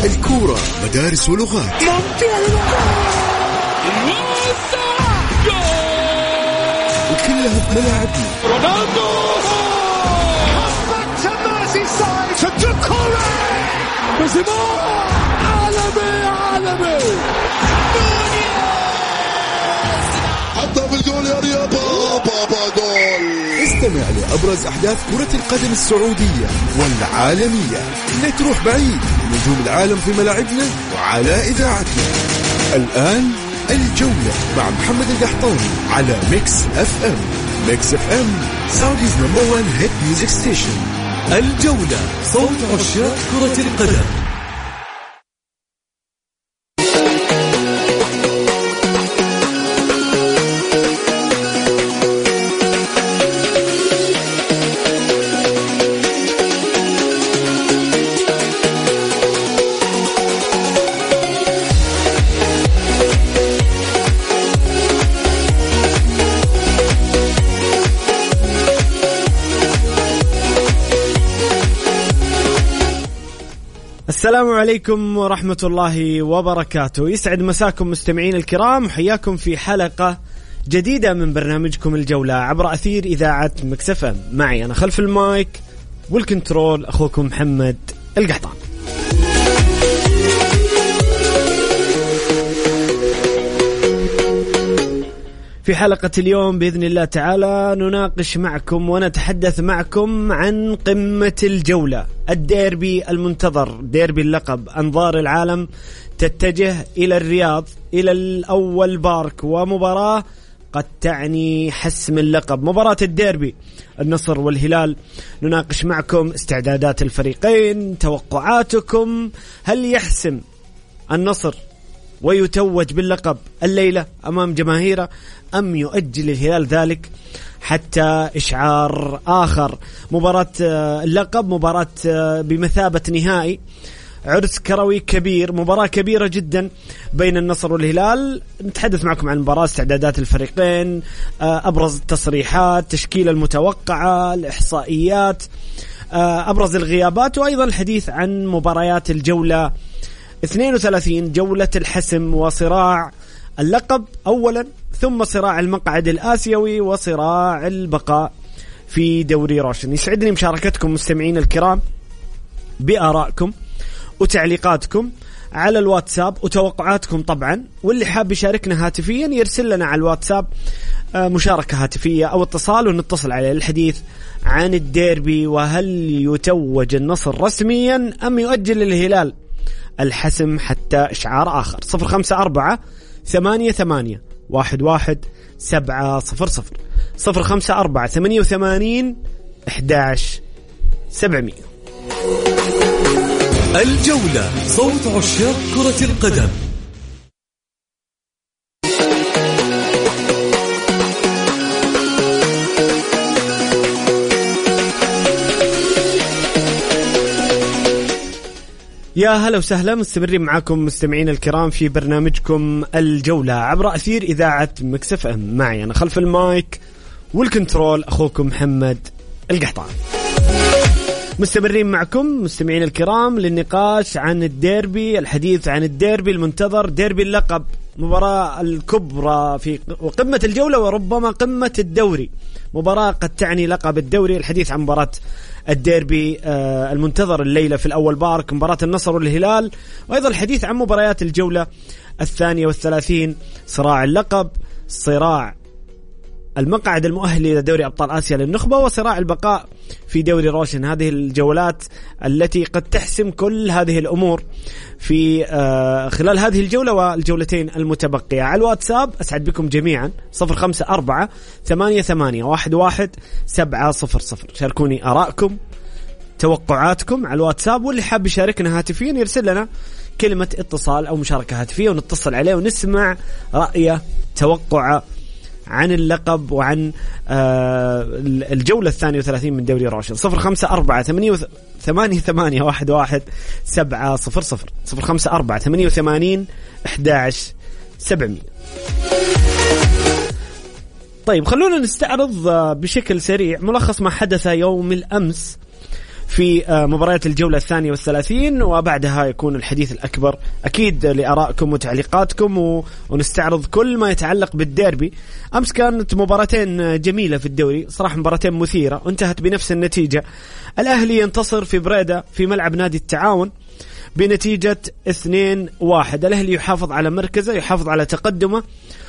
الكورة مدارس ولغات. وكلها بملاعبنا. رونالدو عالمي حطها بالجول يا رياض. بابا جول. استمع لأبرز أحداث كرة القدم السعودية والعالمية. لا تروح بعيد، نجوم العالم في ملاعبنا وعلى إذاعتنا. الآن الجولة مع محمد القحطاني على ميكس اف ام. ميكس اف ام سعوديز نمبر 1 هيت ميوزك ستيشن. الجولة، صوت عشاق كرة القدم. السلام عليكم ورحمة الله وبركاته. يسعد مساكم مستمعين الكرام، حياكم في حلقة جديدة من برنامجكم الجولة عبر أثير إذاعة ميكس اف ام. معي أنا خلف المايك والكنترول أخوكم محمد القحطان. في حلقة اليوم بإذن الله تعالى نناقش معكم ونتحدث معكم عن قمة الجولة، الديربي المنتظر، ديربي اللقب. أنظار العالم تتجه إلى الرياض، إلى الأول بارك، ومباراة قد تعني حسم اللقب، مباراة الديربي النصر والهلال. نناقش معكم استعدادات الفريقين، توقعاتكم، هل يحسم النصر ويتوج باللقب الليلة أمام جماهيره، أم يؤجل الهلال ذلك حتى إشعار آخر؟ مباراة اللقب مباراة بمثابة نهائي، عرس كروي كبير، مباراة كبيرة جدا بين النصر والهلال. نتحدث معكم عن المباراة، استعدادات الفريقين، أبرز التصريحات، تشكيلة المتوقعة، الإحصائيات، أبرز الغيابات، وأيضا الحديث عن مباريات الجولة 32، جولة الحسم وصراع اللقب أولا، ثم صراع المقعد الآسيوي وصراع البقاء في دوري روشن. يسعدني مشاركتكم مستمعين الكرام بآرائكم وتعليقاتكم على الواتساب وتوقعاتكم طبعا، واللي حاب يشاركنا هاتفيا يرسل لنا على الواتساب مشاركة هاتفية أو اتصال ونتصل عليه الحديث عن الديربي، وهل يتوج النصر رسميا أم يؤجل الهلال الحسم حتى إشعار آخر. 0548811700 0548811700. الجولة، صوت عشاق كرة القدم. يا هلا وسهلا، مستمرين معاكم مستمعين الكرام في برنامجكم الجولة عبر أثير إذاعة ميكس اف ام. معي أنا خلف المايك والكنترول أخوكم محمد القحطان. مستمرين معكم مستمعين الكرام للنقاش عن الديربي، الحديث عن الديربي المنتظر، ديربي اللقب، مباراة الكبرى في قمة الجولة وربما قمة الدوري، مباراة قد تعني لقب الدوري. الحديث عن مباراة الديربي المنتظر الليلة في الأول بارك، مباراة النصر والهلال، وأيضا الحديث عن مباريات الجولة 32، صراع اللقب، صراع المقعد المؤهل إلى دوري أبطال آسيا للنخبة، وصراع البقاء في دوري روشن. هذه الجولات التي قد تحسم كل هذه الأمور في خلال هذه الجولة والجولتين المتبقية. على الواتساب أسعد بكم جميعا 0548811700. شاركوني آراءكم، توقعاتكم على الواتساب، واللي حاب يشاركنا هاتفيا يرسل لنا كلمة اتصال أو مشاركة هاتفية ونتصل عليه ونسمع رأيه، توقعه عن اللقب وعن الجولة 32 من دوري روشن. 0548811700 0548811700. طيب خلونا نستعرض بشكل سريع ملخص ما حدث يوم الأمس في مباريات الجولة 32 وبعدها يكون الحديث الأكبر أكيد لآرائكم وتعليقاتكم ونستعرض كل ما يتعلق بالديربي. أمس كانت مباراتين جميلة في الدوري صراحة، مباراتين مثيرة وانتهت بنفس النتيجة. الأهلي ينتصر في بريدة في ملعب نادي التعاون بنتيجة 2-1. الأهلي يحافظ على مركزه، يحافظ على تقدمه،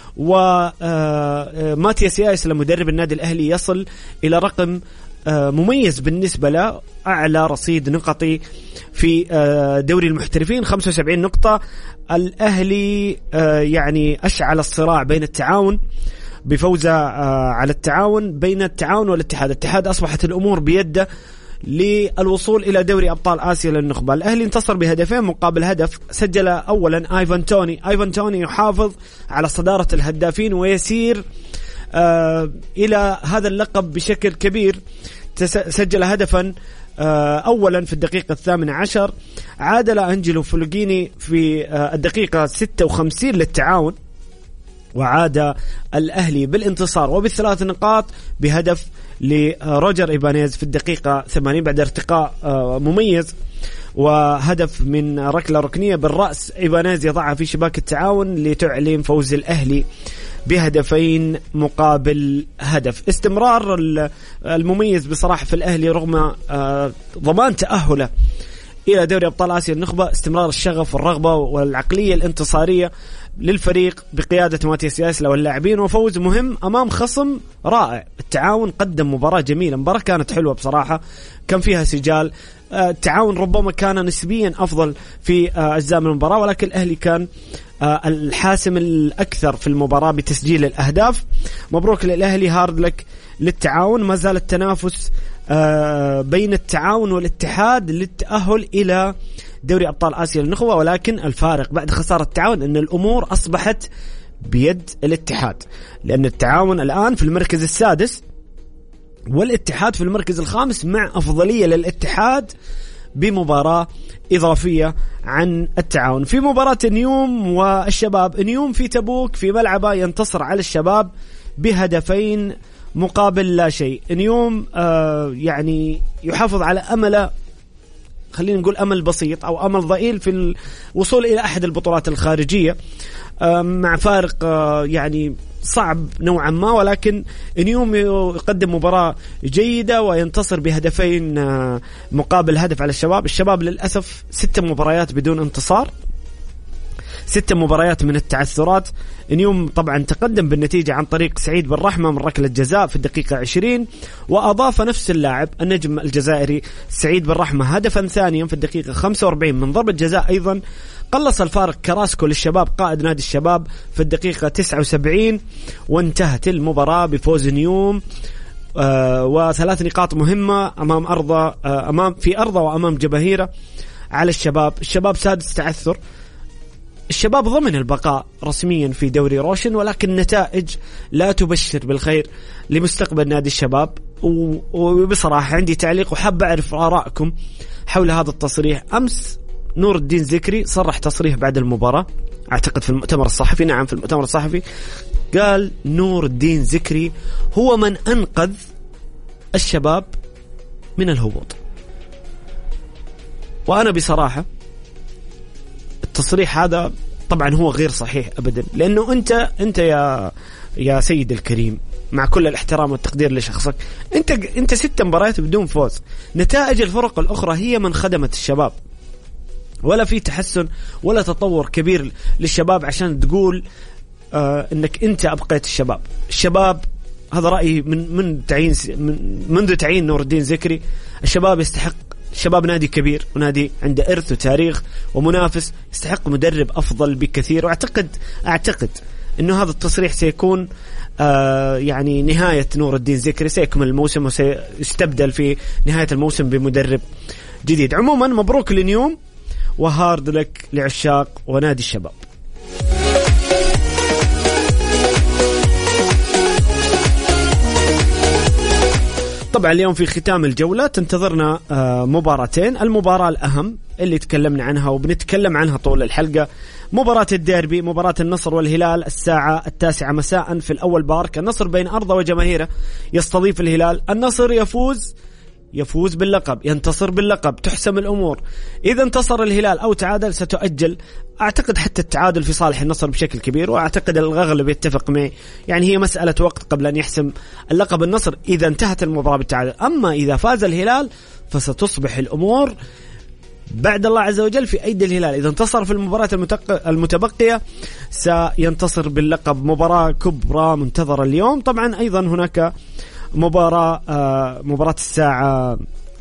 وماتياس يايس لمدرب النادي الأهلي يصل إلى رقم مميز بالنسبة له، أعلى رصيد نقطي في دوري المحترفين 75 نقطة. الأهلي يعني أشعل الصراع بين التعاون بفوزه على التعاون، بين التعاون والاتحاد. الاتحاد أصبحت الأمور بيده للوصول إلى دوري أبطال آسيا للنخبة. الأهلي انتصر بهدفين مقابل هدف. سجل أولا ايفان توني يحافظ على صدارة الهدافين ويسير إلى هذا اللقب بشكل كبير. سجل هدفا أولا في الدقيقة 18. عادل أنجلو فلوجيني في الدقيقة 56 للتعاون، وعاد الأهلي بالانتصار وبالثلاث نقاط بهدف لروجر إيبانيز في الدقيقة 80 بعد ارتقاء مميز، وهدف من ركلة ركنية بالرأس إيبانيز يضعها في شباك التعاون لتعلن فوز الأهلي بهدفين مقابل هدف. استمرار المميز بصراحة في الأهلي رغم ضمان تأهله إلى دوري أبطال آسيا النخبة، استمرار الشغف والرغبة والعقلية الانتصارية للفريق بقيادة ماتياس ياسلا واللاعبين، وفوز مهم أمام خصم رائع. التعاون قدم مباراة جميلة، مباراة كانت حلوة بصراحة، كان فيها سجال. التعاون ربما كان نسبيا أفضل في أجزاء من المباراة، ولكن الأهلي كان الحاسم الأكثر في المباراة بتسجيل الأهداف. مبروك للأهلي، هارد لك للتعاون. ما زال التنافس بين التعاون والاتحاد للتأهل إلى دوري أبطال آسيا للنخبة، ولكن الفارق بعد خسارة التعاون أن الأمور أصبحت بيد الاتحاد، لأن التعاون الآن في المركز السادس والاتحاد في المركز الخامس، مع أفضلية للاتحاد بمباراة إضافية عن التعاون. في مباراة نيوم والشباب، نيوم في تبوك في ملعبه ينتصر على الشباب بهدفين مقابل لا شيء. نيوم يعني يحافظ على أمله، خلينا نقول أمل بسيط أو أمل ضئيل في الوصول إلى أحد البطولات الخارجية، مع فارق يعني صعب نوعا ما، ولكن نيوم يقدم مباراة جيدة وينتصر بهدفين مقابل هدف على الشباب. الشباب للأسف 6 مباريات بدون انتصار، 6 مباريات من التعثرات. نيوم طبعا تقدم بالنتيجة عن طريق سعيد بالرحمة من ركلة جزاء في الدقيقة 20، وأضاف نفس اللاعب النجم الجزائري سعيد بالرحمة هدفا ثانيا في الدقيقة 45 من ضربة جزاء أيضا. قلص الفارق كراسكو للشباب قائد نادي الشباب في الدقيقة 79، وانتهت المباراة بفوز نيوم و3 نقاط مهمة أمام في أرضه وأمام جماهيره على الشباب. الشباب سادس تعثر، الشباب ضمن البقاء رسميا في دوري روشن، ولكن نتائج لا تبشر بالخير لمستقبل نادي الشباب. وبصراحة عندي تعليق وحاب أعرف آراءكم حول هذا التصريح. أمس نور الدين زكري صرح تصريح بعد المباراة، أعتقد في المؤتمر الصحفي، نعم في المؤتمر الصحفي، قال نور الدين زكري هو من أنقذ الشباب من الهبوط. وأنا بصراحة التصريح هذا طبعا هو غير صحيح أبدا، لأنه أنت يا سيد الكريم، مع كل الاحترام والتقدير لشخصك، أنت 6 مباريات بدون فوز. نتائج الفرق الأخرى هي من خدمت الشباب، ولا في تحسن ولا تطور كبير للشباب عشان تقول انك انت ابقيت الشباب. هذا رأيي منذ تعيين نور الدين زكري. الشباب يستحق، الشباب نادي كبير ونادي عنده إرث وتاريخ ومنافس، يستحق مدرب أفضل بكثير. وأعتقد إنه هذا التصريح سيكون يعني نهاية نور الدين زكري، سيكمل الموسم وسيستبدل في نهاية الموسم بمدرب جديد. عموما مبروك لنيوم، وهارد لك لعشاق ونادي الشباب. طبعا اليوم في ختام الجولة تنتظرنا مباراتين. المباراة الأهم اللي تكلمنا عنها وبنتكلم عنها طول الحلقة، مباراة الديربي، مباراة النصر والهلال الساعة 9 مساء في الأول بارك. النصر بين أرضه وجماهيره يستضيف الهلال. النصر يفوز يفوز باللقب، ينتصر باللقب، تحسم الأمور. إذا انتصر الهلال أو تعادل ستؤجل. أعتقد حتى التعادل في صالح النصر بشكل كبير، وأعتقد الأغلب يتفق معي، يعني هي مسألة وقت قبل أن يحسم اللقب النصر إذا انتهت المباراة بالتعادل. أما إذا فاز الهلال فستصبح الأمور بعد الله عز وجل في أيدي الهلال. إذا انتصر في المباراة المتبقية سينتصر باللقب. مباراة كبرى منتظرة اليوم. طبعا أيضا هناك مباراة الساعة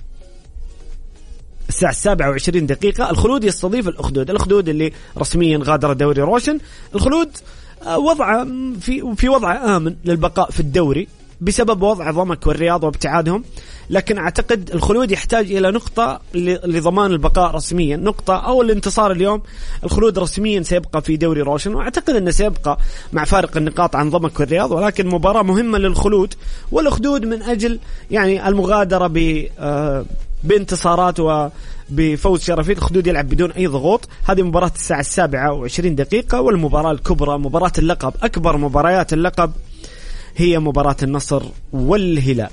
7:20. الخلود يستضيف الأخدود اللي رسميا غادر دوري روشن. الخلود وضع في وضع آمن للبقاء في الدوري بسبب وضع ضمك والرياض وابتعادهم، لكن أعتقد الخلود يحتاج إلى نقطة لضمان البقاء رسميا، نقطة أو الانتصار اليوم. الخلود رسميا سيبقى في دوري روشن، وأعتقد أنه سيبقى مع فارق النقاط عن ضمك والرياض، ولكن مباراة مهمة للخلود والأخدود من أجل يعني المغادرة بانتصارات وبفوز شرفي. الخدود يلعب بدون أي ضغوط. هذه مباراة الساعة 7:20. والمباراة الكبرى مباراة اللقب، أكبر مباريات اللقب هي مباراة النصر والهلال.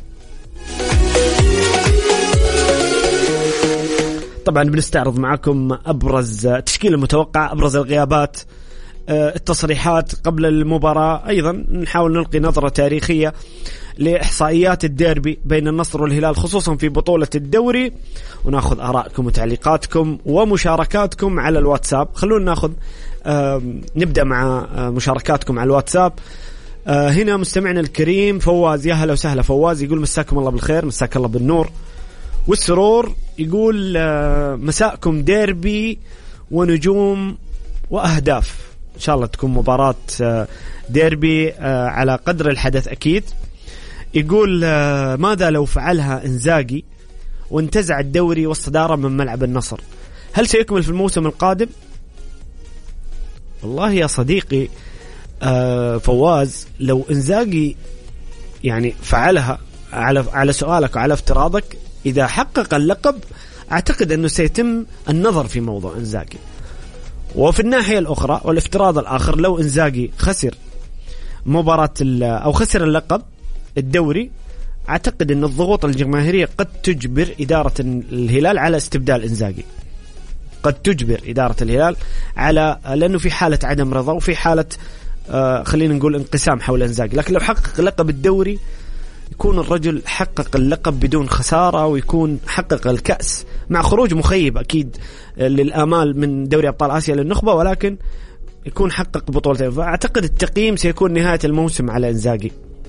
طبعا بنستعرض معكم أبرز تشكيل المتوقع، أبرز الغيابات، التصريحات قبل المباراة. أيضا نحاول نلقي نظرة تاريخية لإحصائيات الديربي بين النصر والهلال خصوصا في بطولة الدوري، ونأخذ آراءكم وتعليقاتكم ومشاركاتكم على الواتساب. خلونا نبدأ مع مشاركاتكم على الواتساب. هنا مستمعنا الكريم فواز، يا هلا وسهلا فواز، يقول مساكم الله بالخير، مساك الله بالنور والسرور. يقول مساءكم ديربي ونجوم وأهداف. إن شاء الله تكون مباراة ديربي على قدر الحدث أكيد. يقول ماذا لو فعلها إنزاغي وانتزع الدوري والصدارة من ملعب النصر، هل سيكمل في الموسم القادم؟ والله يا صديقي فواز، لو إنزاغي يعني فعلها على سؤالك وعلى افتراضك، إذا حقق اللقب أعتقد أنه سيتم النظر في موضوع إنزاغي. وفي الناحية الأخرى والافتراض الآخر، لو إنزاغي خسر مباراة أو خسر اللقب الدوري، أعتقد أن الضغوط الجماهيرية قد تجبر إدارة الهلال على استبدال إنزاغي، قد تجبر إدارة الهلال على، لأنه في حالة عدم رضا وفي حالة خلينا نقول انقسام حول إنزاغي. لكن لو حقق لقب الدوري يكون الرجل حقق اللقب بدون خسارة، ويكون حقق الكأس مع خروج مخيب أكيد للآمال من دوري أبطال آسيا للنخبة، ولكن يكون حقق بطولتين. فأعتقد التقييم سيكون نهاية الموسم على إنزاغي.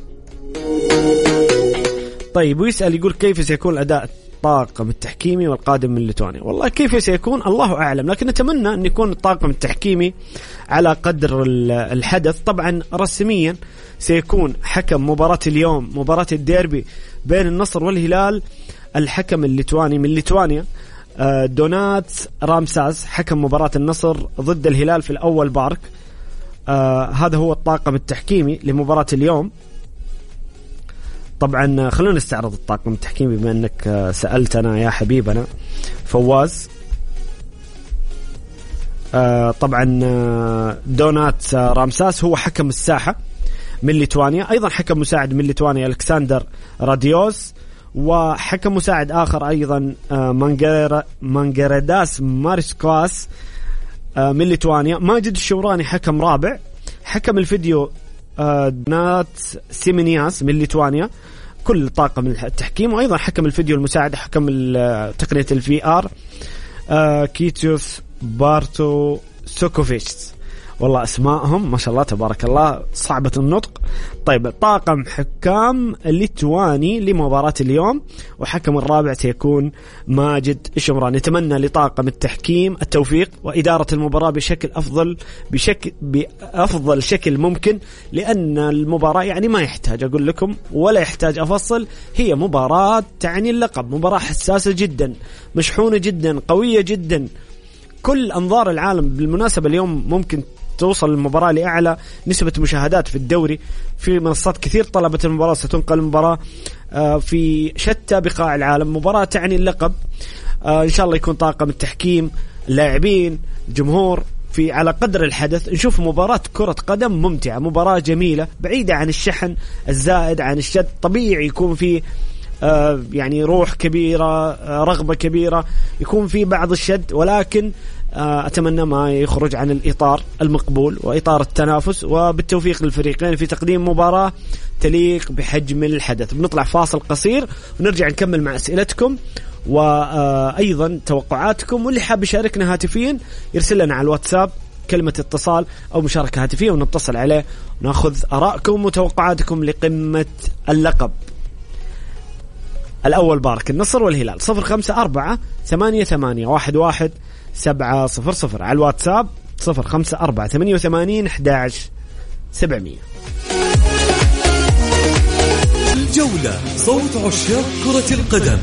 طيب، ويسأل يقول كيف سيكون الأداء الطاقم التحكيمي والقادم من ليتوانيا؟ والله كيف سيكون الله أعلم، لكن نتمنى أن يكون الطاقم التحكيمي على قدر الحدث. طبعا رسميا سيكون حكم مباراة اليوم، مباراة الديربي بين النصر والهلال، الحكم الليتواني من ليتوانيا دونات رامساس، حكم مباراة النصر ضد الهلال في الأول بارك. هذا هو الطاقم التحكيمي لمباراة اليوم. طبعا خلونا نستعرض الطاقم التحكيمي بما أنك سألتنا يا حبيبنا فواز. طبعا دونات رامساس هو حكم الساحة من ليتوانيا، أيضا حكم مساعد من ليتوانيا ألكسندر راديوس، وحكم مساعد آخر أيضا مانجرداس مارسكواس من ليتوانيا. ماجد الشوراني حكم رابع. حكم الفيديو دونات سيمينياس من ليتوانيا. كل طاقم التحكيم، وأيضا حكم الفيديو المساعد حكم تقنية الVR كيتيوس بارتو سوكوفيتش. والله أسماءهم ما شاء الله تبارك الله صعبة النطق. طيب، طاقم حكام ليتواني لمباراة اليوم، وحكم الرابع سيكون ماجد الشمراني. نتمنى لطاقم التحكيم التوفيق وإدارة المباراة بأفضل شكل ممكن، لأن المباراة يعني ما يحتاج أقول لكم ولا يحتاج أفصل، هي مباراة تعني اللقب، مباراة حساسة جدا، مشحونة جدا، قوية جدا. كل أنظار العالم بالمناسبة اليوم ممكن توصل المباراة لأعلى نسبة مشاهدات في الدوري، في منصات كثير طلبت المباراة، ستنقل المباراة في شتى بقاع العالم، مباراة تعني اللقب. إن شاء الله يكون طاقم التحكيم، لاعبين، جمهور في على قدر الحدث، نشوف مباراة كرة قدم ممتعة، مباراة جميلة بعيدة عن الشحن الزائد، عن الشد. طبيعي يكون في يعني روح كبيرة، رغبة كبيرة، يكون في بعض الشد، ولكن أتمنى ما يخرج عن الإطار المقبول وإطار التنافس، وبالتوفيق للفريقين في تقديم مباراة تليق بحجم الحدث. بنطلع فاصل قصير ونرجع نكمل مع أسئلتكم وأيضا توقعاتكم، واللي حاب يشاركنا هاتفيا يرسل لنا على الواتساب كلمة اتصال أو مشاركة هاتفية ونتصل عليه ونأخذ آراءكم وتوقعاتكم لقمة اللقب. الأول بارك النصر والهلال 0548811700 على الواتساب 0548811700. الجولة صوت عشاق كرة القدم.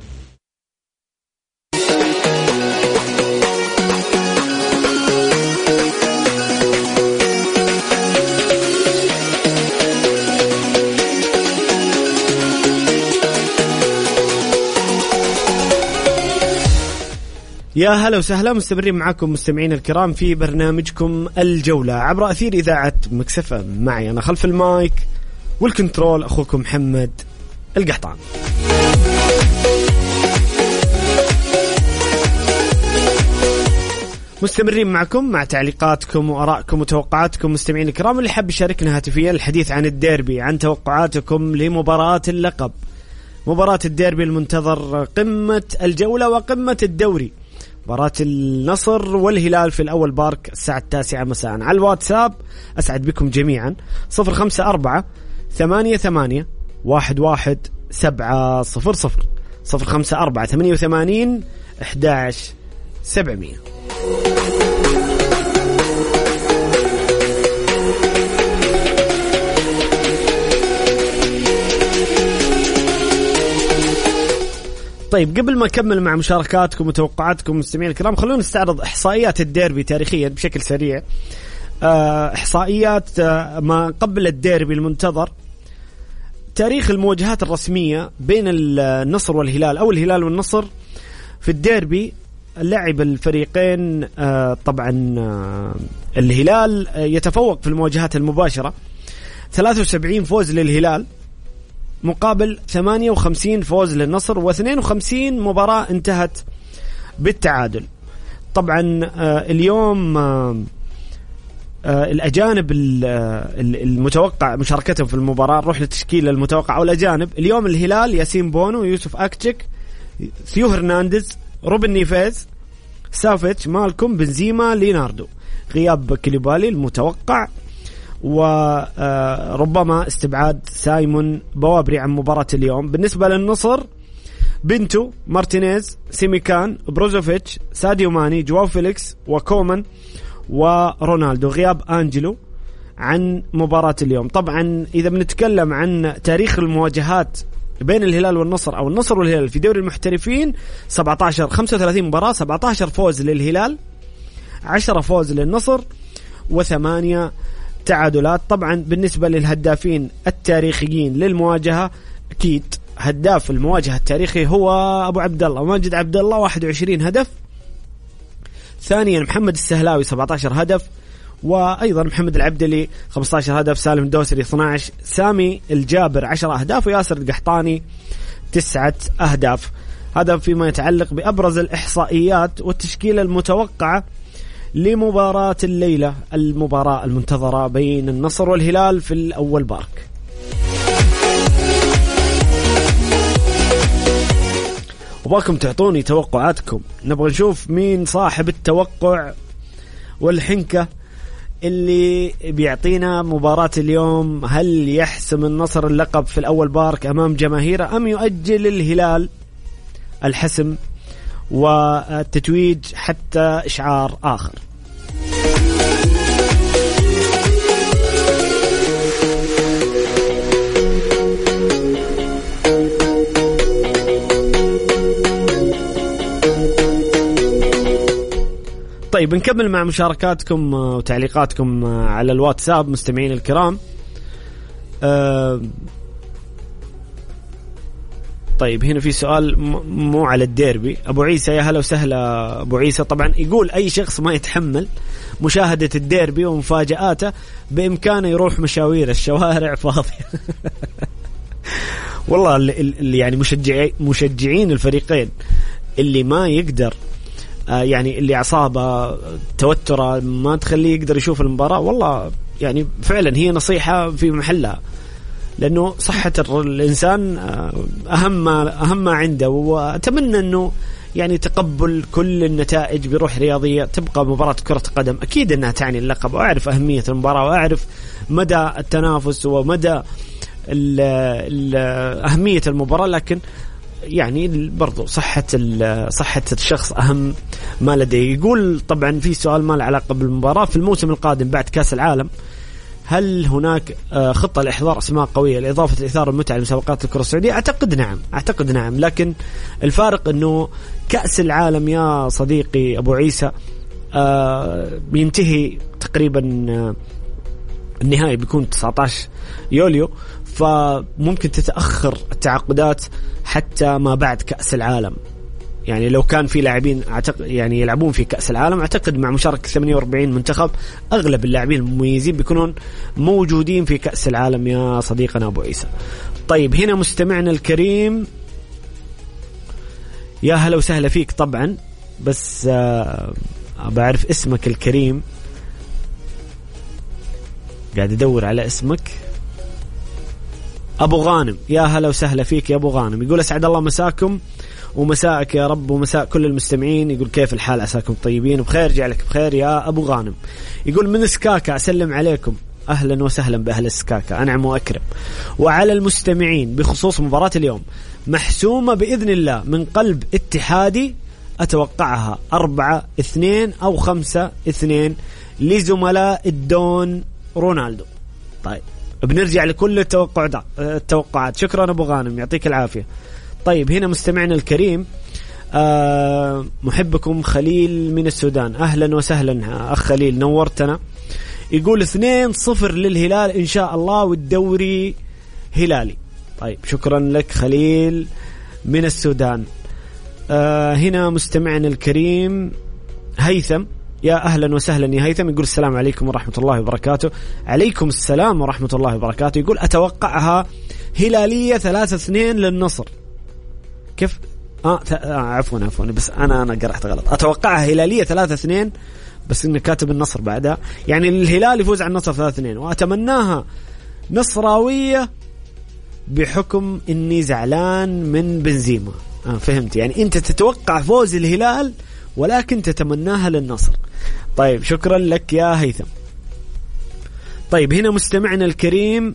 يا هلا وسهلا، مستمرين معكم مستمعين الكرام في برنامجكم الجولة عبر أثير إذاعة مكسفة. معي أنا خلف المايك والكنترول أخوكم محمد القحطان. مستمرين معكم مع تعليقاتكم وآرائكم وتوقعاتكم مستمعين الكرام. اللي حب يشاركنا هاتفيا الحديث عن الديربي، عن توقعاتكم لمباراة اللقب، مباراة الديربي المنتظر، قمة الجولة وقمة الدوري، مباراة النصر والهلال في الأول بارك الساعة 9 مساء. على الواتساب أسعد بكم جميعا 0548811700 0548811700. طيب قبل ما أكمل مع مشاركاتكم وتوقعاتكم مستمعين الكرام، خلونا نستعرض إحصائيات الديربي تاريخيا بشكل سريع. إحصائيات ما قبل الديربي المنتظر، تاريخ المواجهات الرسمية بين النصر والهلال أو الهلال والنصر في الديربي. لعب الفريقين طبعا الهلال يتفوق في المواجهات المباشرة، 73 فوز للهلال مقابل 58 فوز للنصر، و52 مباراة انتهت بالتعادل. طبعا اليوم الأجانب المتوقع مشاركتهم في المباراة، نروح للتشكيلة المتوقع أو الأجانب. اليوم الهلال ياسين بونو، يوسف أكتشك، ثيو هرنانديز، روبن نيفيز، سافيتش، مالكوم، بنزيما، ليناردو. غياب كليبالي المتوقع، وربما استبعاد سايمون بوابري عن مباراة اليوم. بالنسبة للنصر بنتو، مارتينيز، سيميكان، بروزوفيتش، ساديو ماني، جواو فيليكس، وكومان، ورونالدو. غياب أنجلو عن مباراة اليوم. طبعا إذا بنتكلم عن تاريخ المواجهات بين الهلال والنصر أو النصر والهلال في دوري المحترفين، 35 مباراة، 17 فوز للهلال، 10 فوز للنصر، و8 تعادلات. طبعا بالنسبة للهدافين التاريخيين للمواجهة، أكيد هداف المواجهة التاريخي هو أبو عبد الله ماجد عبد الله 21 هدف. ثانيا محمد السهلاوي 17 هدف، وأيضا محمد العبدلي 15 هدف، سالم الدوسري 12، سامي الجابر 10 أهداف، وياسر القحطاني 9 أهداف. هذا فيما يتعلق بأبرز الإحصائيات والتشكيلة المتوقعة لمباراة الليلة، المباراة المنتظرة بين النصر والهلال في الأول بارك. وباكم تعطوني توقعاتكم، نبغى نشوف مين صاحب التوقع والحنكة اللي بيعطينا مباراة اليوم. هل يحسم النصر اللقب في الأول بارك أمام جماهيره، أم يؤجل الهلال الحسم والتتويج حتى إشعار آخر؟ طيب نكمل مع مشاركاتكم وتعليقاتكم على الواتساب مستمعين الكرام. طيب هنا في سؤال مو على الديربي. أبو عيسى، يا هلا وسهلا أبو عيسى. طبعا يقول أي شخص ما يتحمل مشاهدة الديربي ومفاجآته بإمكانه يروح مشاوير، الشوارع فاضية. والله اللي يعني مشجعين الفريقين اللي ما يقدر يعني اللي أعصابه توتره ما تخليه يقدر يشوف المباراة، والله يعني فعلا هي نصيحة في محلها، لأنه صحة الإنسان أهم ما عنده. وأتمنى أنه يعني تقبل كل النتائج بروح رياضية. تبقى مباراة كرة قدم أكيد أنها تعني اللقب، وأعرف أهمية المباراة وأعرف مدى التنافس ومدى أهمية المباراة، لكن يعني برضو صحة الشخص أهم ما لديه. يقول طبعا في سؤال ما له علاقة بالمباراة، في الموسم القادم بعد كأس العالم هل هناك خطة لإحضار أسماء قوية لإضافة الإثارة المتعة لمسابقات الكرة السعودية؟ أعتقد نعم، لكن الفارق أنه كأس العالم يا صديقي أبو عيسى بينتهي تقريبا النهائي بيكون 19 يوليو، فممكن تتأخر التعاقدات حتى ما بعد كأس العالم. يعني لو كان في لاعبين يعني يلعبون في كأس العالم، أعتقد مع مشاركة 48 منتخب أغلب اللاعبين المميزين بيكونون موجودين في كأس العالم يا صديقنا أبو عيسى. طيب هنا مستمعنا الكريم، يا هلا وسهلا فيك طبعا، بس بعرف اسمك الكريم، قاعد أدور على اسمك. أبو غانم، يا هلا وسهلا فيك يا أبو غانم. يقول أسعد الله مساكم ومساءك يا رب ومساء كل المستمعين. يقول كيف الحال، عساكم طيبين وبخير، جعلك بخير يا أبو غانم. يقول من سكاكا أسلم عليكم، أهلا وسهلا بأهل السكاكا، أنعم وأكرم. وعلى المستمعين بخصوص مباراة اليوم محسومة بإذن الله من قلب اتحادي، أتوقعها 4-2 أو 5-2 لزملاء الدون رونالدو. طيب بنرجع لكل التوقعات. شكرا أبو غانم، يعطيك العافية. طيب هنا مستمعنا الكريم محبكم خليل من السودان، أهلا وسهلا أخ خليل، نورتنا. يقول 2-0 للهلال إن شاء الله والدوري هلالي. طيب شكرا لك خليل من السودان. هنا مستمعنا الكريم هيثم، يا أهلا وسهلا يا هيثم. يقول السلام عليكم ورحمة الله وبركاته. عليكم السلام ورحمة الله وبركاته. يقول أتوقعها هلالية 3-2 للنصر. كيف عفوا بس أنا قرأت غلط. أتوقعها هلالية 3-2 بس إنه كاتب النصر بعدها، يعني الهلال يفوز على النصر 3-2، وأتمناها نصراوية بحكم إني زعلان من بنزيما. فهمت، يعني أنت تتوقع فوز الهلال ولكن تتمناها للنصر. طيب شكرا لك يا هيثم. طيب هنا مستمعنا الكريم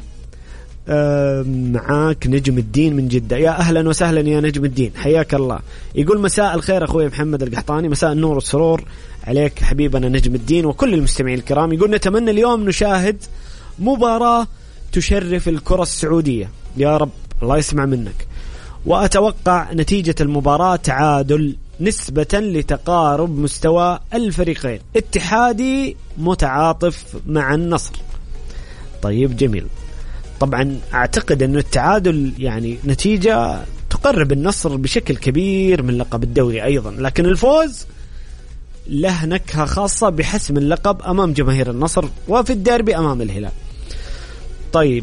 معاك نجم الدين من جدة، يا أهلا وسهلا يا نجم الدين، حياك الله. يقول مساء الخير أخوي محمد القحطاني، مساء النور والسرور عليك حبيبنا نجم الدين وكل المستمعين الكرام. يقول نتمنى اليوم نشاهد مباراة تشرف الكرة السعودية يا رب، الله يسمع منك. وأتوقع نتيجة المباراة تعادل نسبة لتقارب مستوى الفريقين. اتحادي متعاطف مع النصر. طيب جميل. طبعا أعتقد أن التعادل يعني نتيجة تقرب النصر بشكل كبير من لقب الدوري أيضا، لكن الفوز له نكهة خاصة بحسم اللقب أمام جماهير النصر وفي الديربي أمام الهلال. طيب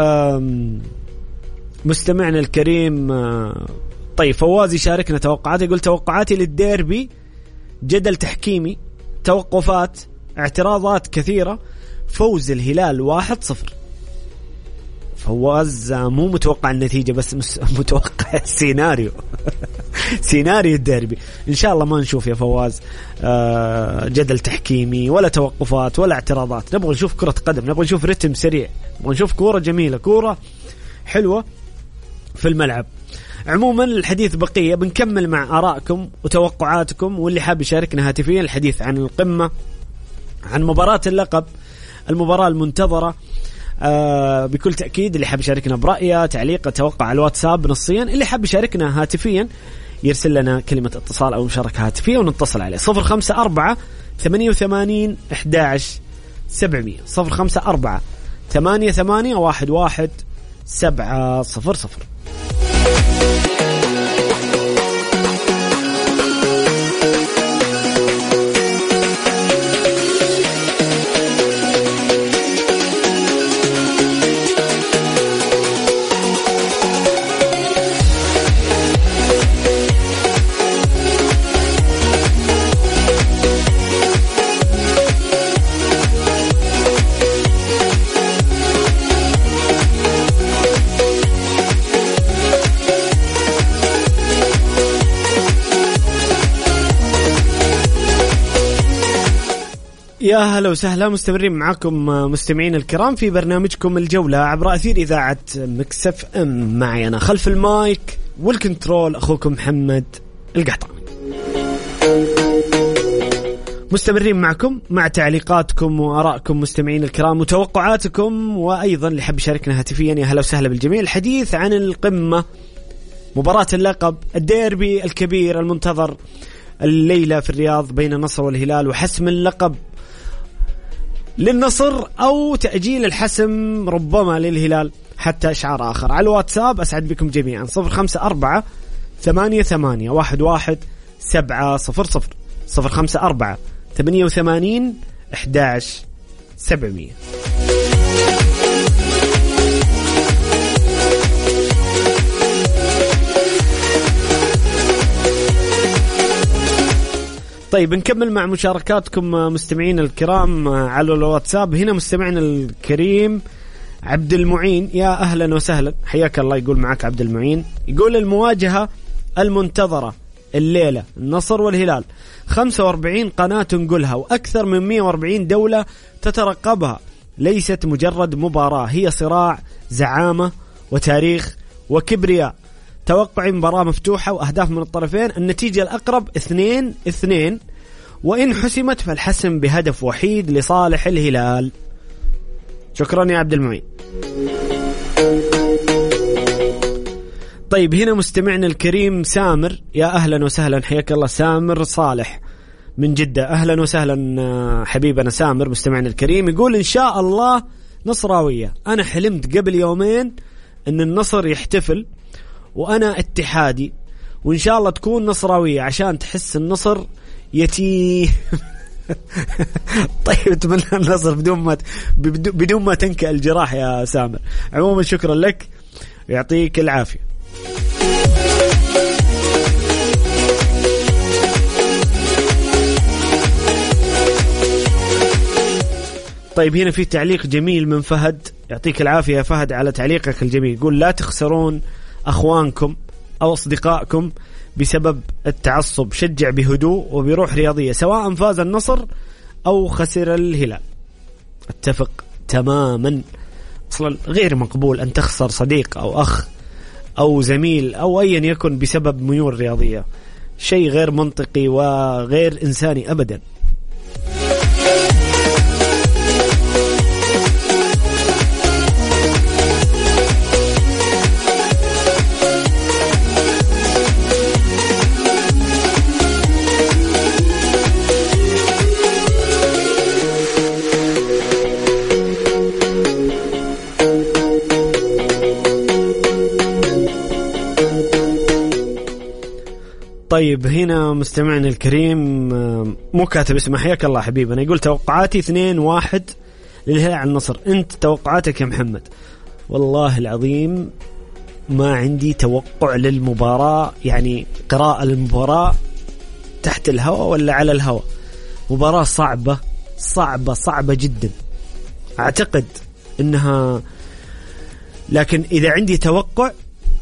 مستمعنا الكريم طيب فواز يشاركنا توقعاتي. يقول توقعاتي للديربي جدل تحكيمي، توقفات، اعتراضات كثيرة، فوز الهلال 1-0. فواز مو متوقع النتيجة بس متوقع السيناريو سيناريو الديربي. إن شاء الله ما نشوف يا فواز جدل تحكيمي ولا توقفات ولا اعتراضات. نبغى نشوف كرة قدم، نبغى نشوف رتم سريع، نبغى نشوف كورة جميلة، كورة حلوة في الملعب. عموما الحديث بقية، بنكمل مع آرائكم وتوقعاتكم، واللي حاب يشاركنا هاتفيا الحديث عن القمة، عن مباراة اللقب، المباراة المنتظرة بكل تأكيد. اللي حاب يشاركنا برأيه، تعليق، توقع على الواتساب نصيا. اللي حاب يشاركنا هاتفيا يرسل لنا كلمة اتصال أو مشاركة هاتفية ونتصل عليه 054-88-11-700 054-88-11-700. يا هلا وسهلا، مستمرين معكم مستمعين الكرام في برنامجكم الجولة عبر أثير إذاعة ميكس اف ام. معي أنا خلف المايك والكنترول أخوكم محمد القحطاني. مستمرين معكم مع تعليقاتكم وآرائكم مستمعين الكرام وتوقعاتكم، وأيضا اللي حب يشاركنا هاتفيا يا هلا وسهلا بالجميع. الحديث عن القمة، مباراة اللقب، الديربي الكبير المنتظر الليلة في الرياض بين النصر والهلال، وحسم اللقب للنصر أو تأجيل الحسم ربما للهلال حتى إشعار آخر. على الواتساب أسعد بكم جميعا 0548811700 0548811700. طيب نكمل مع مشاركاتكم مستمعين الكرام على الواتساب. هنا مستمعنا الكريم عبد المعين، يا أهلا وسهلا، حياك الله. يقول معك عبد المعين، يقول المواجهة المنتظرة الليلة النصر والهلال، 45 قناة تنقلها وأكثر من 140 دولة تترقبها، ليست مجرد مباراة، هي صراع زعامة وتاريخ وكبرياء. توقع مباراة مفتوحة وأهداف من الطرفين، النتيجة الأقرب 2-2، وإن حسمت فالحسم بهدف وحيد لصالح الهلال. شكرا يا عبد المعين. طيب هنا مستمعنا الكريم سامر، يا أهلا وسهلا، حياك الله سامر صالح من جدة، أهلا وسهلا حبيبنا سامر مستمعنا الكريم. يقول إن شاء الله نصراوية، أنا حلمت قبل يومين أن النصر يحتفل وأنا اتحادي، وإن شاء الله تكون نصراوية عشان تحس النصر طيب اتمنى النصر بدون ما تنكأ الجراح يا سامر. عموما شكرا لك، يعطيك العافية. طيب هنا في تعليق جميل من فهد، يعطيك العافية يا فهد على تعليقك الجميل. يقول لا تخسرون أخوانكم أو أصدقائكم بسبب التعصب، شجع بهدوء وبروح رياضية سواء فاز النصر أو خسر الهلال. اتفق تماما، أصلا غير مقبول أن تخسر صديق أو أخ أو زميل أو أيا يكن بسبب ميول رياضية، شيء غير منطقي وغير إنساني أبدا. طيب هنا مستمعنا الكريم مو كاتب اسمه، حياك الله حبيبنا، يقول توقعاتي 2-1 للهلال على النصر. انت توقعاتك يا محمد؟ والله العظيم ما عندي توقع للمباراة، يعني قراءة المباراة تحت الهواء ولا على الهواء. مباراة صعبة صعبة صعبة جدا اعتقد انها، لكن اذا عندي توقع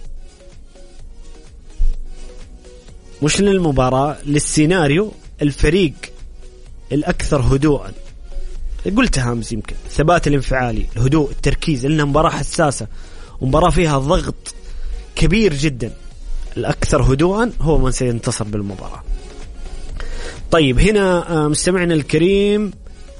مش للمباراة، للسيناريو، الفريق الأكثر هدوءا، قلتها أمس يمكن، ثبات الانفعالي، الهدوء، التركيز، لأنها مباراة حساسة ومباراة فيها ضغط كبير جدا، الأكثر هدوءا هو من سينتصر بالمباراة. طيب هنا مستمعنا الكريم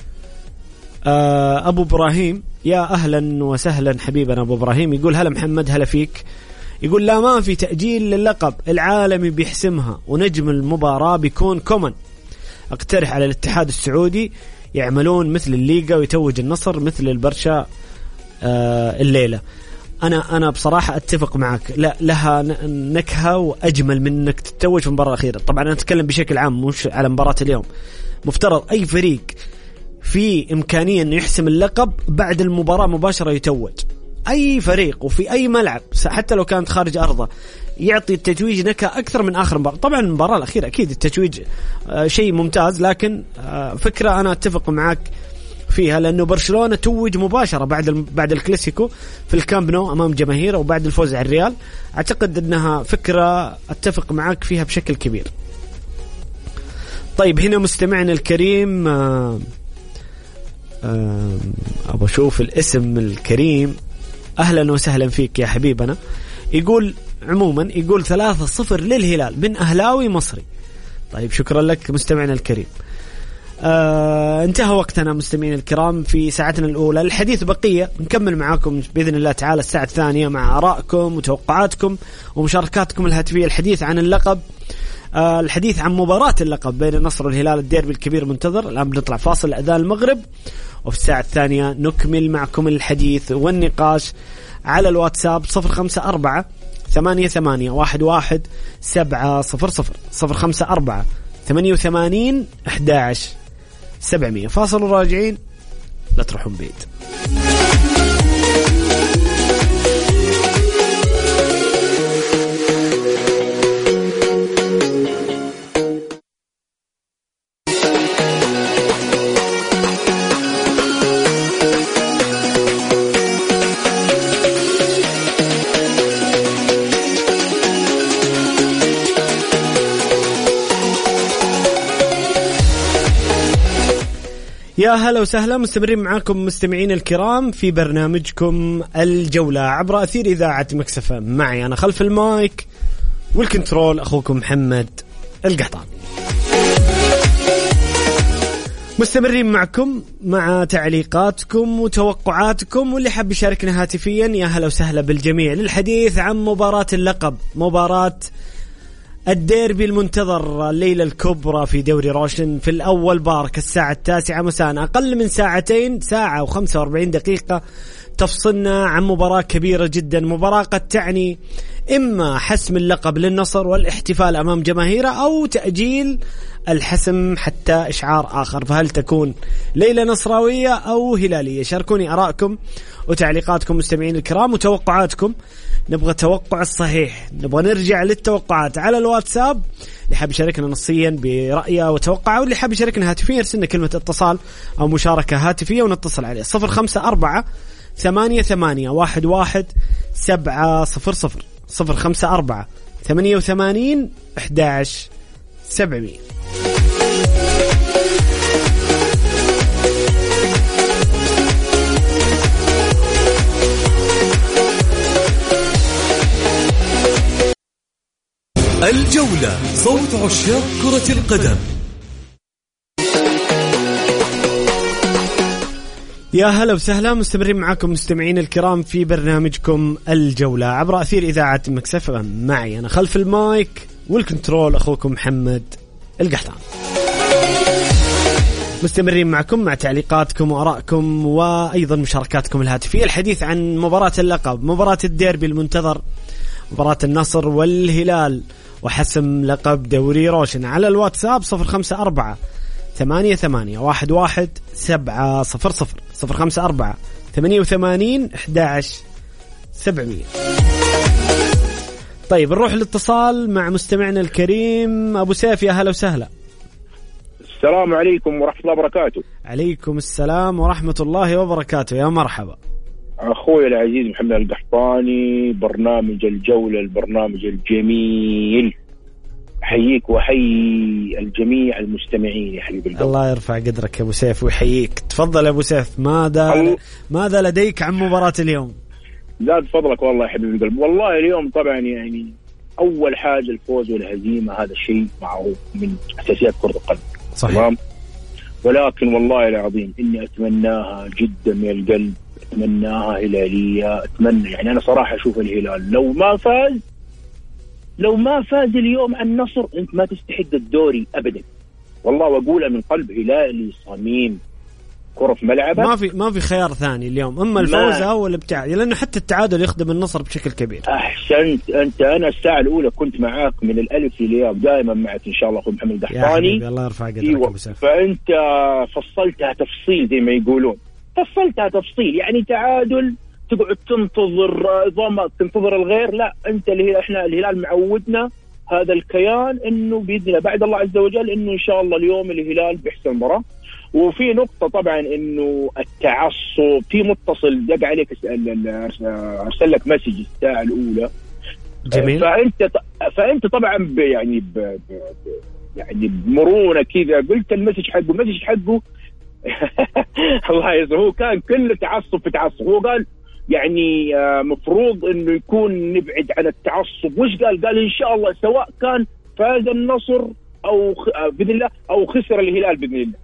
أبو إبراهيم، يا أهلا وسهلا حبيبنا أبو إبراهيم، يقول هلا محمد، هلا فيك. يقول لا ما في تأجيل للقب، العالمي بيحسمها ونجم المباراة بيكون كومن. اقترح على الاتحاد السعودي يعملون مثل الليغا ويتوج النصر مثل البرشا الليلة. أنا بصراحة أتفق معك، لا لها نكهة وأجمل من أنك تتوج في المباراة الأخيرة. طبعا أنا أتكلم بشكل عام مش على مباراة اليوم. مفترض أي فريق في إمكانية أنه يحسم اللقب بعد المباراة مباشرة يتوج، أي فريق وفي أي ملعب حتى لو كانت خارج أرضه يعطي التتويج نكهة أكثر من آخر مباراة. طبعا المباراة الأخيرة أكيد التتويج شيء ممتاز، لكن فكرة أنا أتفق معك فيها، لأنه برشلونة توج مباشرة بعد الكلاسيكو في الكامب نو أمام جماهيره وبعد الفوز على الريال. أعتقد أنها فكرة أتفق معك فيها بشكل كبير. طيب هنا مستمعنا الكريم أبغى أشوف الاسم الكريم. أهلا وسهلا فيك يا حبيبنا. يقول عموما يقول 3-0 للهلال من أهلاوي مصري. طيب شكرا لك مستمعنا الكريم. انتهى وقتنا مستمعين الكرام في ساعتنا الأولى. الحديث بقية، نكمل معاكم بإذن الله تعالى الساعة الثانية مع آرائكم وتوقعاتكم ومشاركاتكم الهاتفية. الحديث عن اللقب، الحديث عن مباراة اللقب بين النصر والهلال، الديربي الكبير منتظر. الآن بنطلع فاصل أذان المغرب، وفي الساعة الثانية نكمل معكم الحديث والنقاش على الواتساب 054-88-11-700 054-88-11-700. فاصل وراجعين، لا تروحون بعيد. يا هلا وسهلا، مستمرين معاكم مستمعين الكرام في برنامجكم الجولة عبر أثير إذاعة مكسفة. معي أنا خلف المايك والكنترول أخوكم محمد القحطان. مستمرين معكم مع تعليقاتكم وتوقعاتكم، واللي حاب يشاركنا هاتفيا يا هلا وسهلا بالجميع للحديث عن مباراة اللقب، مباراة الديربي المنتظر، الليلة الكبرى في دوري روشن في الأول بارك الساعة 9 مساء. أقل من ساعتين، ساعة و45 دقيقة تفصلنا عن مباراة كبيرة جدا، مباراة قد تعني إما حسم اللقب للنصر والاحتفال أمام جماهيره، أو تأجيل الحسم حتى إشعار آخر. فهل تكون ليلة نصراوية أو هلالية؟ شاركوني آراءكم وتعليقاتكم مستمعين الكرام وتوقعاتكم. نبغى التوقع الصحيح، نبغى نرجع للتوقعات على الواتساب. اللي حاب يشاركنا نصيا برأيه وتوقعه، واللي حاب يشاركنا هاتفيا يرسلنا كلمة اتصال أو مشاركة هاتفية ونتصل عليه 054-88-11-700 054-88-11-700. الجولة، صوت عشاق كرة القدم. يا هلا وسهلا، مستمرين معكم مستمعين الكرام في برنامجكم الجولة عبر أثير إذاعة مكسفة. معي أنا خلف المايك والكنترول أخوكم محمد القحطان. مستمرين معكم مع تعليقاتكم وآرائكم وأيضا مشاركاتكم الهاتفية. الحديث عن مباراة اللقب، مباراة الديربي المنتظر، مباراة النصر والهلال وحسم لقب دوري روشن. على الواتساب 054-88-11-700 054-88-11-700. طيب نروح للاتصال مع مستمعنا الكريم أبو سيف. يا هلا وسهلا. السلام عليكم ورحمة الله وبركاته. عليكم السلام ورحمة الله وبركاته. يا مرحبا أخوي العزيز محمد القحطاني، برنامج الجولة، البرنامج الجميل. أحييك وحيي الجميع المستمعين يا حبيب القلب. الله يرفع قدرك يا أبو سيف ويحييك. تفضل يا أبو سيف، ماذا لديك عن مباراة اليوم؟ زاد فضلك والله يا حبيب القلب. والله اليوم طبعا يعني أول حاجة الفوز والهزيمة، هذا الشيء معروف من أساسيات كرة القدم. صحيح. ولكن والله العظيم إني أتمناها جدا من القلب، أتمناها هلالية. أتمنى يعني أنا صراحة أشوف الهلال لو ما فاز اليوم النصر، أنت ما تستحق الدوري أبدا والله، وأقولها من قلب هلالي صميم. كرة في ملعبه، ما في خيار ثاني اليوم، اما الفوز او الابتعاد، لانه حتى التعادل يخدم النصر بشكل كبير. احسنت انت. انا الساعه الاولى كنت معاك من الالف للياء، دائما معك ان شاء الله اخوي محمد القحطاني. الله يرفع قدرك. فانت فصلتها تفصيل زي ما يقولون، فصلتها تفصيل. يعني تعادل تقعد تنتظر الغير، لا انت احنا الهلال معودنا هذا الكيان انه باذن الله بعد الله عز وجل انه ان شاء الله اليوم الهلال بيحسن المباراه. وفي نقطة طبعا انه التعصب، في متصل دق عليك ارسل لك مسج الساعة الاولى. جميل. فانت طبعا يعني بمرونة كذا قلت المسج حقه الله يسر. هو كان كله تعصب في تعصب. هو قال يعني مفروض انه يكون نبعد عن التعصب. وش قال ان شاء الله سواء كان فاز النصر او باذن الله او خسر الهلال باذن الله.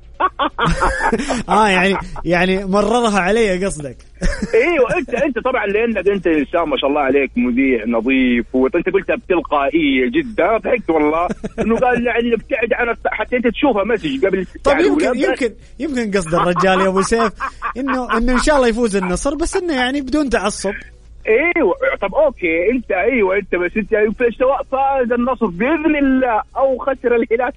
يعني مررها علي قصدك. ايوه انت طبعا لانك انت انسان ما شاء الله عليك مذيع نظيف وانت قلتها بتلقائيه جدا. ضحكت والله انه قال يعني نبتعد عن حتى انت تشوفها مسج قبل. طب يمكن قصد الرجال يا ابو سيف انه ان شاء الله يفوز النصر بس انه يعني بدون تعصب. ايوه طب اوكي انت بس انت سواء فاز النصر باذن الله او خسر الهلال.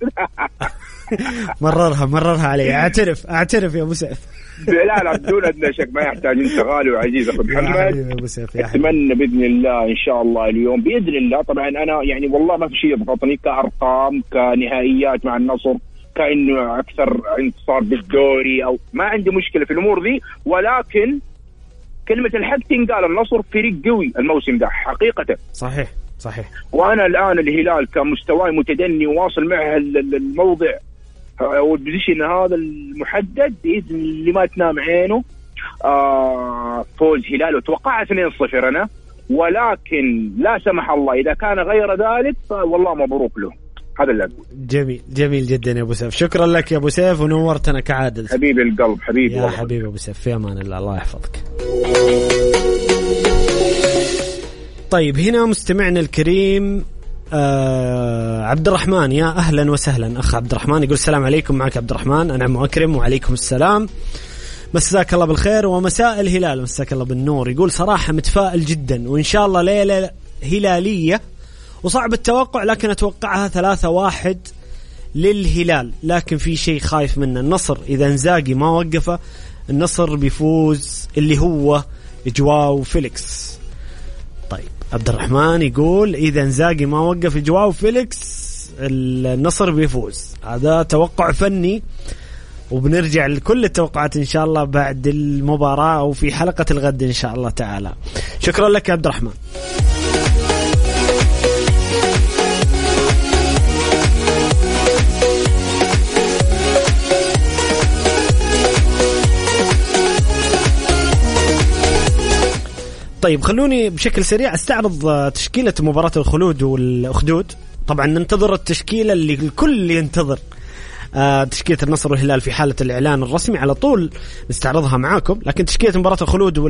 مررها علي. اعترف يا ابو سيف. لا بدون ادنى شك ما يحتاج. انت غالي وعزيز اخو محمد. اتمنى باذن الله ان شاء الله اليوم باذن الله. طبعا انا يعني والله ما في شيء يضغطني كارقام كنهائيات مع النصر كانه اكثر انتصار بالدوري او ما عندي مشكله في الامور ذي. ولكن كلمه الحق تنقال النصر فريق قوي الموسم ده حقيقه. صحيح. وانا الان الهلال كمستوى متدني واصل معه الموضع والبوزيشن هذا المحدد باذن اللي ما تنام عينه. فوز هلال وتوقع 2-0 انا. ولكن لا سمح الله اذا كان غير ذلك فوالله مبروك له. هذا اللي أقول. جميل جدا يا ابو سيف. شكرا لك يا ابو سيف ونورتنا كعادة. حبيبي القلب حبيبي يا حبيبي ابو سيف. في امان الله يحفظك. طيب هنا مستمعنا الكريم عبد الرحمن. يا أهلا وسهلا أخ عبد الرحمن. يقول السلام عليكم. معك عبد الرحمن. أنا أكرم وعليكم السلام. مساك الله بالخير ومساء الهلال. مساك الله بالنور. يقول صراحة متفائل جدا وإن شاء الله ليلة هلالية وصعب التوقع لكن أتوقعها 3-1 للهلال. لكن في شيء خايف منه النصر إذا انزاقي ما وقفه النصر بيفوز اللي هو جواو فيليكس. طيب عبد الرحمن يقول إذا انزاقي ما وقف جواو فيليكس النصر بيفوز. هذا توقع فني وبنرجع لكل التوقعات إن شاء الله بعد المباراة أو في حلقة الغد إن شاء الله تعالى. شكرا لك يا عبد الرحمن. طيب خلوني بشكل سريع استعرض تشكيلة مباراة الخلود والأخدود. طبعا ننتظر التشكيلة اللي الكل ينتظر تشكيلة النصر والهلال في حالة الإعلان الرسمي على طول نستعرضها معاكم. لكن تشكيلة مباراة الخلود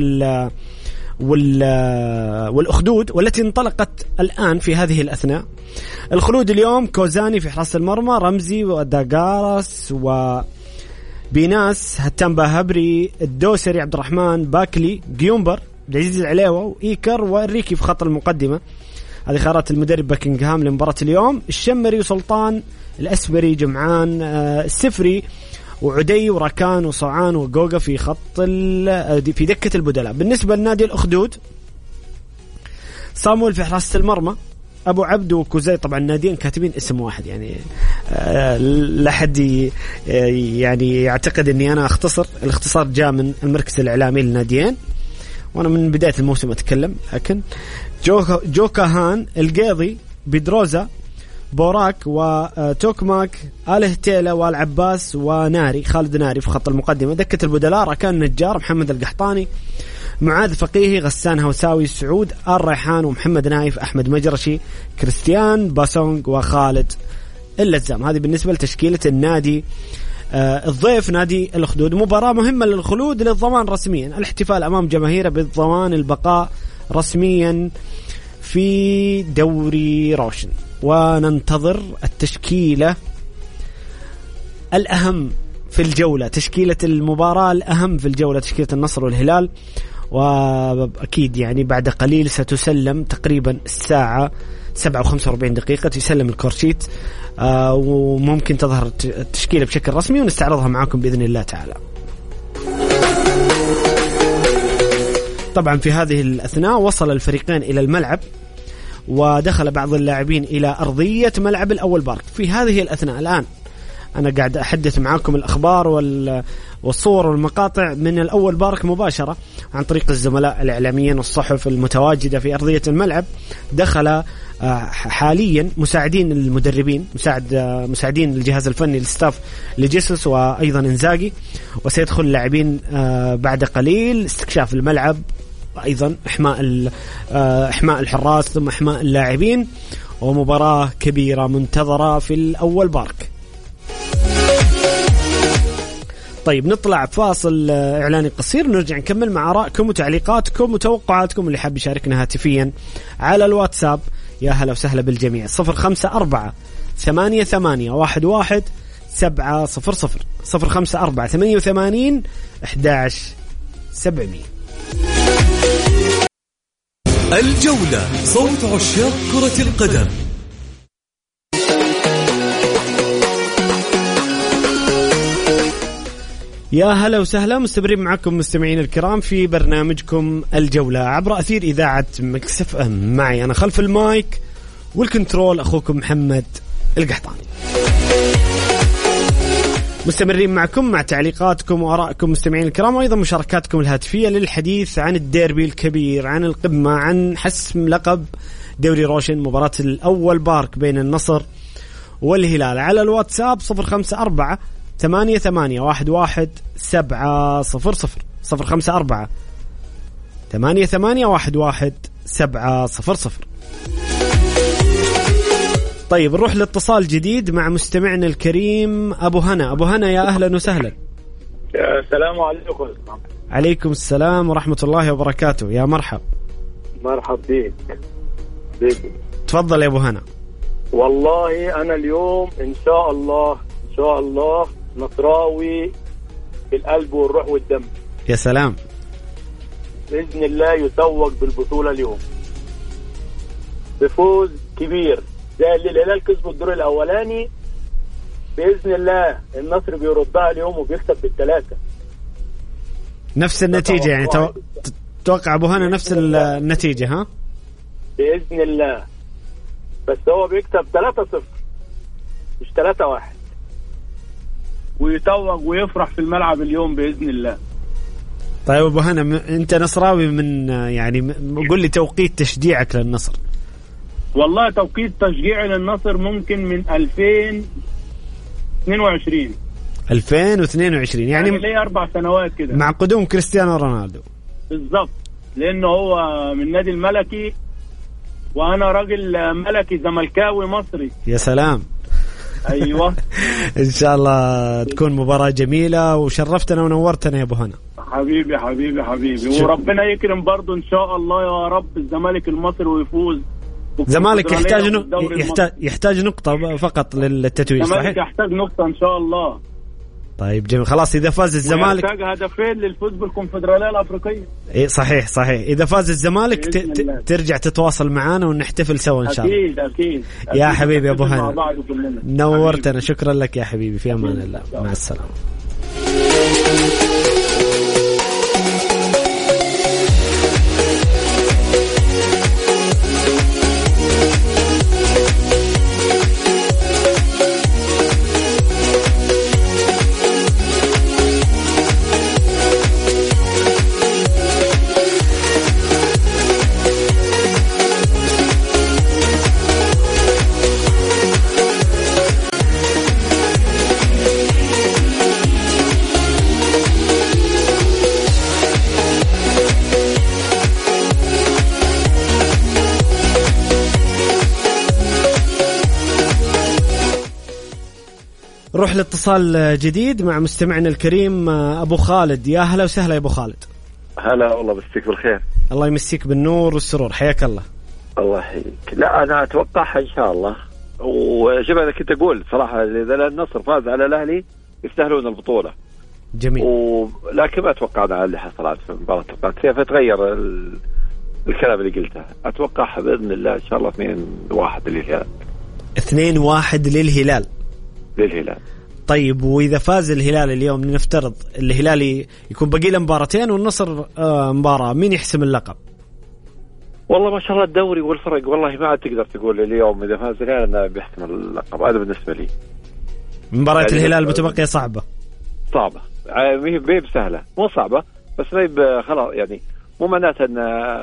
والأخدود والتي انطلقت الآن في هذه الأثناء. الخلود اليوم كوزاني في حراسة المرمى، رمزي وداغارس وبيناس، هتان باهبري، الدوسري، عبد الرحمن، باكلي، جيومبر، العزيز العليوة وإيكر وإنريكي في خط المقدمة. هذه خيارات المدرب باكنغهام لمباراة اليوم. الشمري وسلطان، الأسبري، جمعان، السفري وعدي وراكان وصعان وجوجا في خط في دكة البدلاء. بالنسبة لنادي الأخدود صامويل في حراسة المرمى، أبو عبد وكوزي. طبعا ناديين كاتبين اسم واحد يعني لا حد يعني يعتقد أني أنا أختصر. الاختصار جاء من المركز الإعلامي للناديين وأنا من بداية الموسم أتكلم. لكن جوكا هان، القاضي، بدروزا، بوراك وتوكماك، آله تيلا والعباس وناري، خالد ناري في خط المقدمة. دكة البدلاء راكان نجار، محمد القحطاني، معاذ فقيهي، غسان هوساوي، سعود الريحان ومحمد نايف، أحمد مجرشي، كريستيان باسونغ وخالد اللزام. هذه بالنسبة لتشكيلة النادي الضيف نادي الأخدود. مباراة مهمة للخلود للضمان رسميا الاحتفال أمام جماهيره بالضمان البقاء رسميا في دوري روشن. وننتظر التشكيلة الأهم في الجولة، تشكيلة المباراة الأهم في الجولة، تشكيلة النصر والهلال. وأكيد يعني بعد قليل ستسلم تقريبا الساعة 7:45 دقيقة تسلم الكورشيت وممكن تظهر التشكيلة بشكل رسمي ونستعرضها معكم بإذن الله تعالى. طبعا في هذه الأثناء وصل الفريقين إلى الملعب ودخل بعض اللاعبين إلى أرضية ملعب الأول بارك. في هذه الأثناء الآن أنا قاعد أحدث معاكم الأخبار والصور والمقاطع من الأول بارك مباشرة. عن طريق الزملاء الإعلاميين والصحف المتواجدة في أرضية الملعب. دخل حاليا مساعدين المدربين، مساعدين الجهاز الفني الستاف لجيسوس وأيضا إنزاغي، وسيدخل اللاعبين بعد قليل استكشاف الملعب، أيضا إحماء الحراس ثم إحماء اللاعبين، ومباراة كبيرة منتظرة في الأول بارك. طيب نطلع فاصل إعلاني قصير، نرجع نكمل مع آرائكم وتعليقاتكم وتوقعاتكم اللي حاب يشاركنا هاتفيا على الواتساب. يا هلا وسهلا بالجميع. 0548811700 0548811700. الجولة، صوت عشاق كرة القدم. يا هلا وسهلا، مستمرين معكم مستمعين الكرام في برنامجكم الجولة عبر أثير إذاعة مكس اف ام. معي أنا خلف المايك والكنترول أخوكم محمد القحطاني. مستمرين معكم مع تعليقاتكم وآرائكم مستمعين الكرام، وأيضا مشاركاتكم الهاتفية للحديث عن الديربي الكبير، عن القمة، عن حسم لقب دوري روشن، مباراة الأول بارك بين النصر والهلال. على الواتساب 0548811700 0548811700. طيب نروح لاتصال جديد مع مستمعنا الكريم أبو هنا. أبو هنا يا أهلا وسهلا. السلام عليكم. عليكم السلام ورحمة الله وبركاته. يا مرحب. مرحب بيك. تفضل يا أبو هنا. والله أنا اليوم إن شاء الله نصراوي بالقلب والروح والدم. يا سلام. بإذن الله يتوج بالبطولة اليوم بفوز كبير زي اللي الهلال كسبوا الدور الأولاني. بإذن الله النصر بيردها اليوم وبيكسب بالثلاثة. نفس النتيجة يعني توقع أبو هنا نفس النتيجة ها؟ بإذن الله، بس هو بيكسب 3-0 مش 3-1 ويتوج ويفرح في الملعب اليوم بإذن الله. طيب أبو هنا أنت نصراوي من يعني قل لي توقيت تشجيعك للنصر. والله توقيت تشجيعي للنصر ممكن من 2022 يعني ليه 4 سنوات كده مع قدوم كريستيانو رونالدو. بالضبط، لأنه هو من النادي الملكي وأنا راجل ملكي زملكاوي مصري. يا سلام. أيوة. إن شاء الله تكون مباراة جميلة وشرفتنا ونورتنا يا أبو هنا. حبيبي وربنا يكرم برضو إن شاء الله يا رب الزمالك المصري ويفوز. زمالك يحتاج نقطة فقط للتتويج صحيح؟ زمالك يحتاج نقطة إن شاء الله. طيب جميل، خلاص إذا فاز الزمالك يحتاج هدفين للفوز بالكونفدرالية الأفريقية. إيه صحيح إذا فاز الزمالك ترجع تتواصل معنا ونحتفل سوا إن شاء الله. أكيد. يا حبيبي يا أبو هنا نورتنا. شكرا لك يا حبيبي، في أمان الله. مع السلامة. نروح لاتصال جديد مع مستمعنا الكريم أبو خالد. يا هلا وسهلا يا أبو خالد. هلا والله، مسيك بالخير. الله يمسيك بالنور والسرور، حياك الله. الله يحييك. لا أنا أتوقعها إن شاء الله، وشبه أنا كنت أقول صراحة إذا النصر فاز على الأهلي يستاهلون البطولة. جميل. لكن ما أتوقعنا على اللي حصلت في المباراة فيها فتغير الكلام اللي قلته. أتوقعها بإذن الله إن شاء الله 2-1 للهلال. 2-1 للهلال. طيب وإذا فاز الهلال اليوم، لنفترض الهلال يكون بقي له مباراتين والنصر مباراة، مين يحسم اللقب؟ والله ما شاء الله الدوري والفرق، والله ما عاد تقدر تقول اليوم إذا فاز الهلال بيحسم اللقب. هذا بالنسبة لي. مباراة يعني الهلال متبقية صعبة. ما هي بسهلة، مو صعبة بس ما خلاص يعني مو معناته ان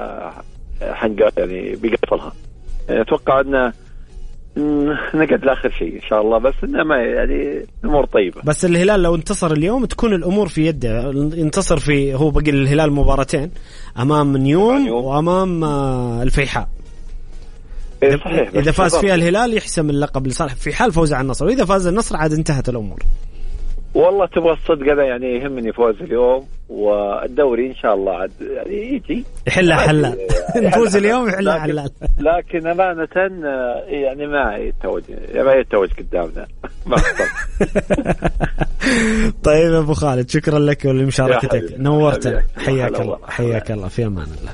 يعني بيقفلها. اتوقع ان نقعد لاخر شيء ان شاء الله، بس انه ما يعني الامور طيبه. بس الهلال لو انتصر اليوم تكون الامور في يده، ينتصر في هو بقي الهلال مباراتين امام نيوم وامام الفيحاء. صحيح. اذا فاز فيها الهلال يحسم اللقب لصالح في حال فوز على النصر، واذا فاز النصر عاد انتهت الامور. والله تبغى الصدق هذا يعني يهمني فوز اليوم، والدوري ان شاء الله عاد يعني يجي يحلها حلال. نفوز اليوم يحلها حلال. لكن امانه يعني ما يتوج قدامنا. طيب ابو خالد شكرا لك ولمشاركتك، نورتنا. حياك الله. حياك الله، في امان الله.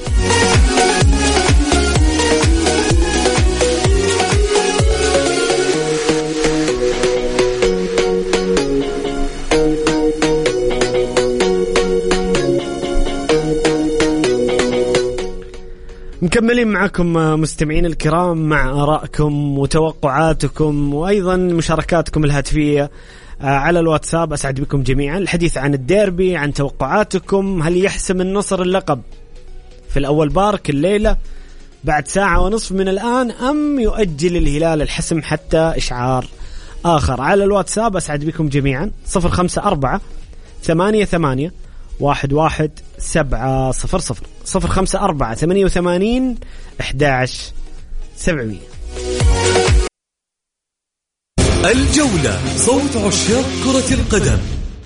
مكملين معكم مستمعين الكرام مع آرائكم وتوقعاتكم وأيضا مشاركاتكم الهاتفية على الواتساب. أسعد بكم جميعا. الحديث عن الديربي، عن توقعاتكم. هل يحسم النصر اللقب في الأول بارك الليلة بعد ساعة ونصف من الآن، أم يؤجل الهلال الحسم حتى إشعار آخر؟ على الواتساب أسعد بكم جميعا. 054-88-11-700 054-88-11-700. الجولة، صوت عشاق كرة القدم.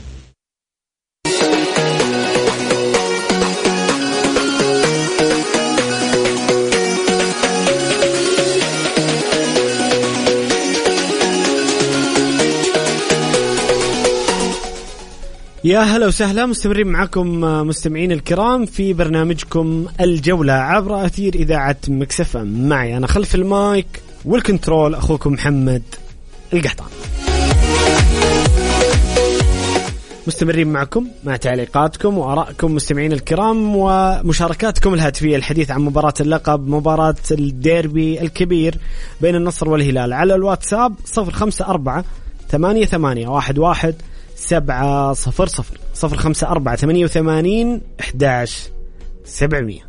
يا هلا وسهلا، مستمرين معكم مستمعين الكرام في برنامجكم الجولة عبر أثير إذاعة مكس اف ام. معي أنا خلف المايك والكنترول أخوكم محمد القحطان. مستمرين معكم مع تعليقاتكم وآرائكم مستمعين الكرام ومشاركاتكم الهاتفية. الحديث عن مباراة اللقب، مباراة الديربي الكبير بين النصر والهلال. على الواتساب 054-88-11-700 054-88-11-700.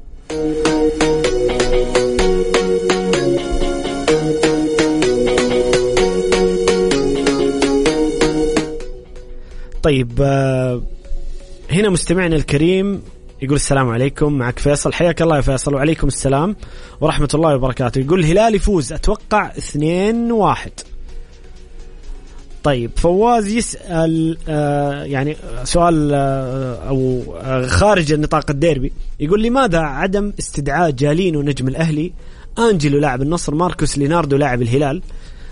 طيب هنا مستمعنا الكريم يقول السلام عليكم، معك فيصل. حياك الله يا فيصل. وعليكم السلام ورحمة الله وبركاته. يقول الهلال يفوز أتوقع 2-1. طيب فواز يسأل يعني سؤال أو خارج النطاق الديربي، يقول لماذا عدم استدعاء جالينو نجم الأهلي، أنجلو لاعب النصر، ماركوس ليناردو لاعب الهلال؟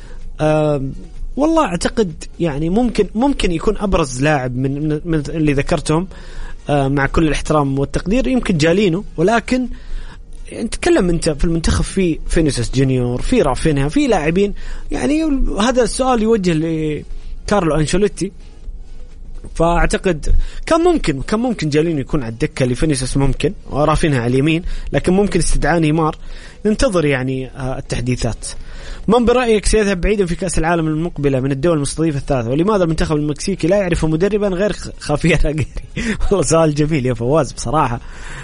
والله أعتقد يعني ممكن يكون أبرز لاعب من اللي ذكرتهم مع كل الاحترام والتقدير يمكن جالينو، ولكن نتكلم انت في المنتخب في فينيسيوس جونيور، في رافينها، في لاعبين يعني. هذا السؤال يوجه لكارلو أنشيلوتي. فاعتقد كان ممكن جالينو يكون على الدكه لفينيسيوس، ممكن ورافينها على اليمين، لكن ممكن استدعاء نيمار. ننتظر يعني التحديثات. من برأيك سيذهب بعيدا في كأس العالم المقبلة من الدول المستضيفة الثلاثة، ولماذا المنتخب المكسيكي لا يعرف مدربا غير خافير أجيري؟ والله سؤال جميل يا فواز بصراحة.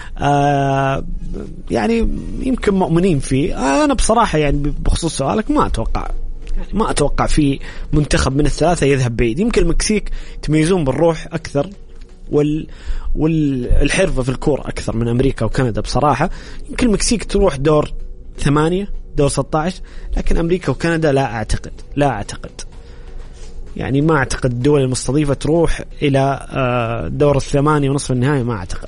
يعني يمكن مؤمنين فيه. أنا بصراحة يعني بخصوص سؤالك ما أتوقع في منتخب من الثلاثة يذهب بعيد. يمكن المكسيك يتميزون بالروح أكثر والحرفة في الكورة أكثر من أمريكا وكندا بصراحة. يمكن المكسيك تروح دور 8 دور 16، لكن أمريكا وكندا لا أعتقد يعني ما أعتقد الدول المستضيفة تروح إلى دور 8 ونصف النهائي، ما أعتقد.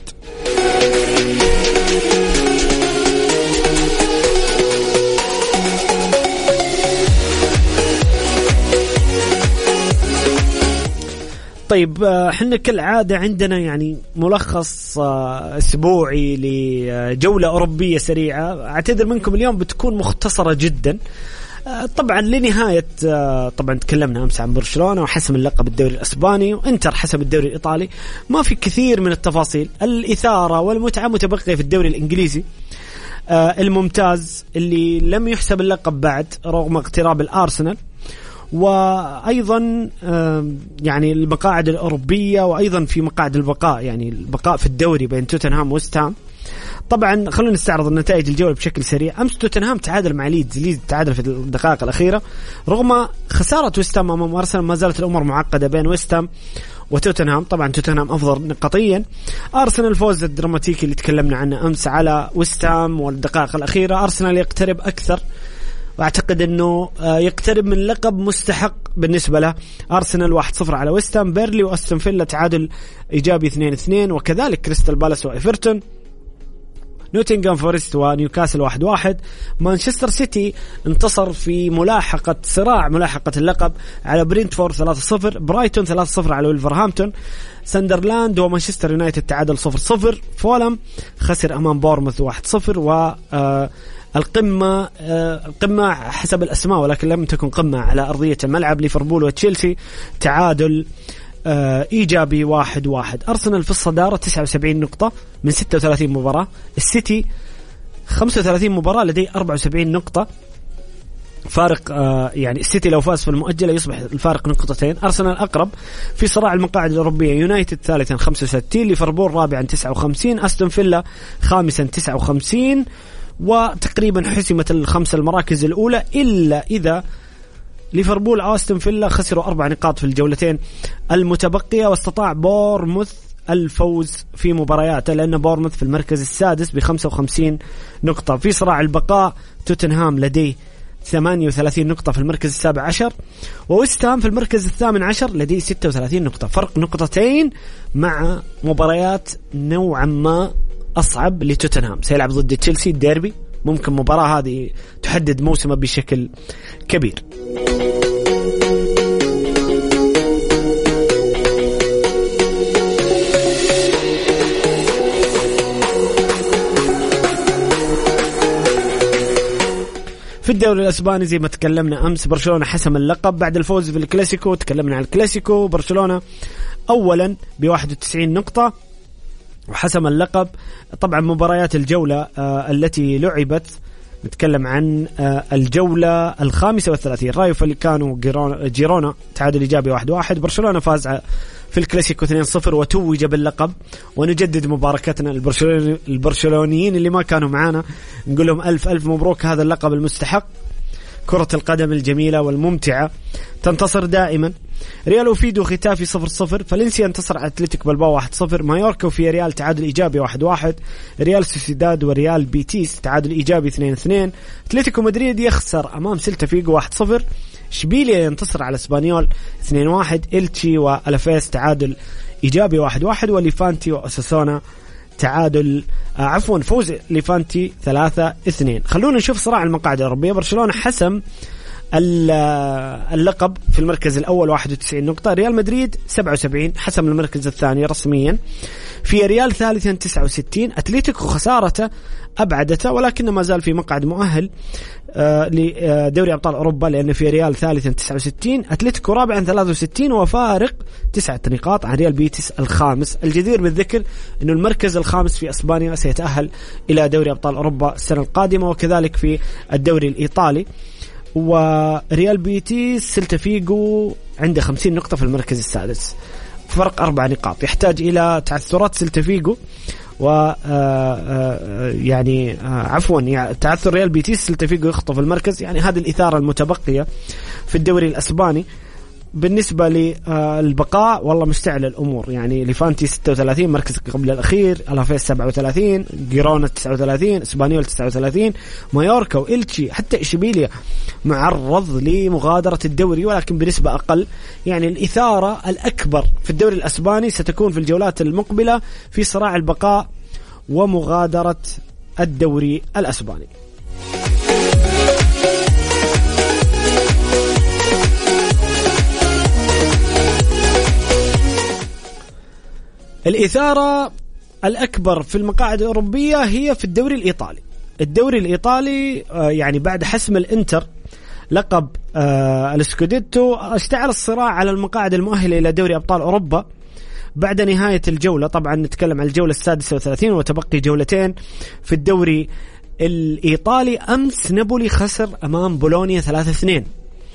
طيب حنا كالعادة عندنا يعني ملخص أسبوعي لجولة أوروبية سريعة. أعتذر منكم اليوم بتكون مختصرة جدا. طبعا لنهاية طبعا تكلمنا أمس عن برشلونة وحسم اللقب الدوري الأسباني، وإنتر حسم الدوري الإيطالي. ما في كثير من التفاصيل. الإثارة والمتعة متبقية في الدوري الإنجليزي الممتاز اللي لم يحسب اللقب بعد رغم اقتراب الأرسنال، وأيضا يعني المقاعد الأوروبية، وأيضا في مقاعد البقاء، يعني البقاء في الدوري بين توتنهام وويست هام. طبعا خلونا نستعرض النتائج الجولة بشكل سريع. أمس توتنهام تعادل مع ليدز تعادل في الدقائق الأخيرة. رغم خسارة ويست هام أمام أرسنال ما زالت الأمور معقدة بين ويست هام وتوتنهام. طبعا توتنهام أفضل نقطيا. أرسنال الفوز الدراماتيكي اللي تكلمنا عنه أمس على ويست هام والدقائق الأخيرة. أرسنال يقترب أكثر، وأعتقد أنه يقترب من لقب مستحق بالنسبة له. أرسنال 1-0 على ويست هام. بيرلي وأستون فيلا تعادل إيجابي 2-2، وكذلك كريستال بالاس وإيفرتون. نوتنغهام فورست ونيوكاسل 1-1. مانشستر سيتي انتصر في صراع ملاحقة اللقب على برينتفورد 3-0. برايتون 3-0 على ولفرهامبتون. ساندرلاند ومانشستر يونايتد تعادل 0-0. فولم خسر أمام بورموث 1-0. القمة حسب الأسماء ولكن لم تكن قمة على أرضية الملعب. ليفربول وتشيلسي تعادل إيجابي 1-1. أرسنال في الصدارة 79 نقطة من 36 مباراة. السيتي 35 مباراة لديه 74 نقطة. فارق يعني السيتي لو فاز في المؤجلة يصبح الفارق نقطتين. أرسنال أقرب في صراع المقاعد الأوروبية. يونايتد ثالثا 65. ليفربول رابعا 59. أستون فيلا خامسا 59. وتقريبا حسمت الخمس المراكز الأولى، إلا إذا ليفربول أستون فيلا خسروا 4 نقاط في الجولتين المتبقية. واستطاع بورموث الفوز في مبارياته، لأن بورموث في المركز السادس ب55 نقطة. في صراع البقاء توتنهام لديه 38 نقطة في المركز السابع عشر، وويست هام في المركز الثامن عشر لديه 36 نقطة، فرق نقطتين مع مباريات نوعا ما أصعب لتوتنهام. سيلعب ضد تشيلسي الديربي، ممكن مباراة هذه تحدد موسمه بشكل كبير. في الدوري الأسباني زي ما تكلمنا أمس، برشلونة حسم اللقب بعد الفوز في الكلاسيكو. تكلمنا عن الكلاسيكو، برشلونة أولا ب91 نقطة وحسم اللقب. طبعا مباريات الجولة التي لعبت، نتكلم عن الجولة 35. رايو فاليكانو جيرونا تعادل إيجابي 1-1. برشلونة فاز في الكلاسيكو 2-0 وتوج باللقب. ونجدد مباركتنا البرشلونيين اللي ما كانوا معانا، نقول لهم ألف ألف مبروك، هذا اللقب المستحق. كرة القدم الجميلة والممتعة تنتصر دائما. ريال وفيدو ختافي 0-0. فالنسيا انتصر على أتلتيك بلباو 1-0. مايوركا وفي ريال تعادل إيجابي 1-1. ريال سوسيداد وريال بيتيس تعادل إيجابي 2-2. أتلتيكو مدريد يخسر أمام سيلتا فيغو 1-0. شبيليا ينتصر على اسبانيول 2-1. إلتشي والافيس تعادل إيجابي 1-1. وليفانتي وأساسونا تعادل فوز ليفانتي 3-2. خلونا نشوف صراع المقاعد الأوروبية. برشلونة حسم اللقب في المركز الأول 91 نقطة. ريال مدريد 77 حسم المركز الثاني رسميا. في ريال ثالثا 69. أتليتيكو خسارته أبعدته، ولكن ما زال في مقعد مؤهل لدوري أبطال أوروبا، لأن في ريال ثالثا 69. أتليتيكو رابعا 63 وفارق 9 نقاط عن ريال بيتيس الخامس. الجدير بالذكر أنه المركز الخامس في أسبانيا سيتأهل إلى دوري أبطال أوروبا السنة القادمة، وكذلك في الدوري الإيطالي. وريال بيتيس سيلتا فيغو عنده 50 نقطة في المركز السادس، فرق 4 نقاط. يحتاج إلى تعثرات سيلتا فيغو تعثر ريال بيتيس، سيلتا فيغو يخطف المركز. يعني هذه الإثارة المتبقية في الدوري الأسباني. بالنسبة للبقاء والله مستعلى الأمور، يعني ليفانتي 36 مركز قبل الأخير، ألافيس 37، جيرونا 39، إسبانيول 39، مايوركا وإلتشي حتى إشبيليا معرض لمغادرة الدوري ولكن بنسبة أقل. يعني الإثارة الأكبر في الدوري الأسباني ستكون في الجولات المقبلة في صراع البقاء ومغادرة الدوري الأسباني. الإثارة الأكبر في المقاعد الأوروبية هي في الدوري الإيطالي. الدوري الإيطالي يعني بعد حسم الإنتر لقب السكوديتو، اشتعل الصراع على المقاعد المؤهلة إلى دوري أبطال أوروبا بعد نهاية الجولة. طبعا نتكلم عن الجولة 36 وتبقي جولتين في الدوري الإيطالي. أمس نابولي خسر أمام بولونيا 3-2،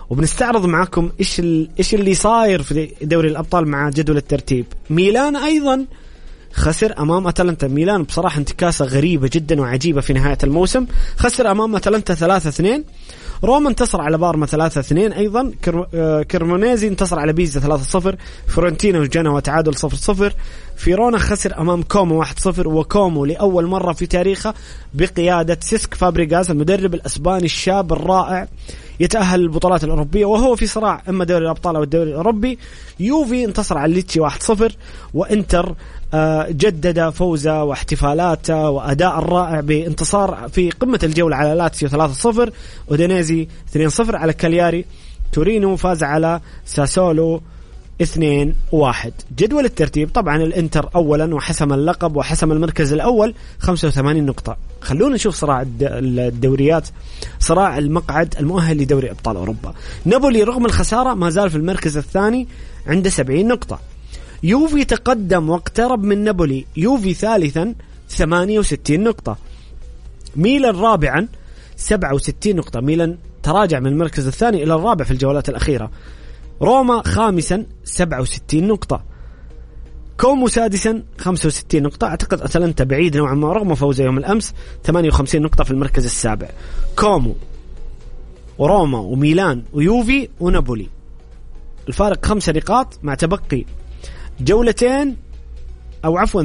وبنستعرض معكم إيش اللي صاير في دوري الأبطال مع جدول الترتيب. ميلان أيضا خسر أمام أتلانتا. ميلان بصراحة انتكاسة غريبة جدا وعجيبة في نهاية الموسم، خسر أمام أتلانتا 3-2. روما انتصر على بارما 3-2 أيضا. كرمونيزي انتصر على بيزا 3-0. فورنتينا وجنوا تعادل 0-0. فيرونا خسر أمام كومو 1-0. وكومو لأول مرة في تاريخه بقيادة سيسك فابريغاس المدرب الأسباني الشاب الرائع يتأهل للبطولات الأوروبية وهو في صراع إما دوري الأبطال أو الدوري الأوروبي. يوفي انتصر على ليتشي 1-0. وإنتر جدد فوزه واحتفالاته وأداء الرائع بانتصار في قمة الجولة على لاتسيو 3-0. ودينيزي 2-0 على كالياري. تورينو فاز على ساسولو 2-1. جدول الترتيب طبعا الانتر اولا وحسم اللقب وحسم المركز الاول 85 نقطة. خلونا نشوف صراع الدوريات، صراع المقعد المؤهل لدوري ابطال اوروبا. نابولي رغم الخسارة ما زال في المركز الثاني عنده 70 نقطة. يوفي تقدم واقترب من نابولي، يوفي ثالثا 68 نقطة. ميلان رابعا 67 نقطة. ميلان تراجع من المركز الثاني الى الرابع في الجولات الاخيرة. روما خامسا 67 نقطة. كومو سادسا 65 نقطة. أعتقد أتلانتا بعيد نوعا ما رغم فوزه يوم الأمس 58 نقطة في المركز السابع. كومو وروما وميلان ويوفي ونابولي الفارق 5 نقاط مع تبقي جولتين أو عفوا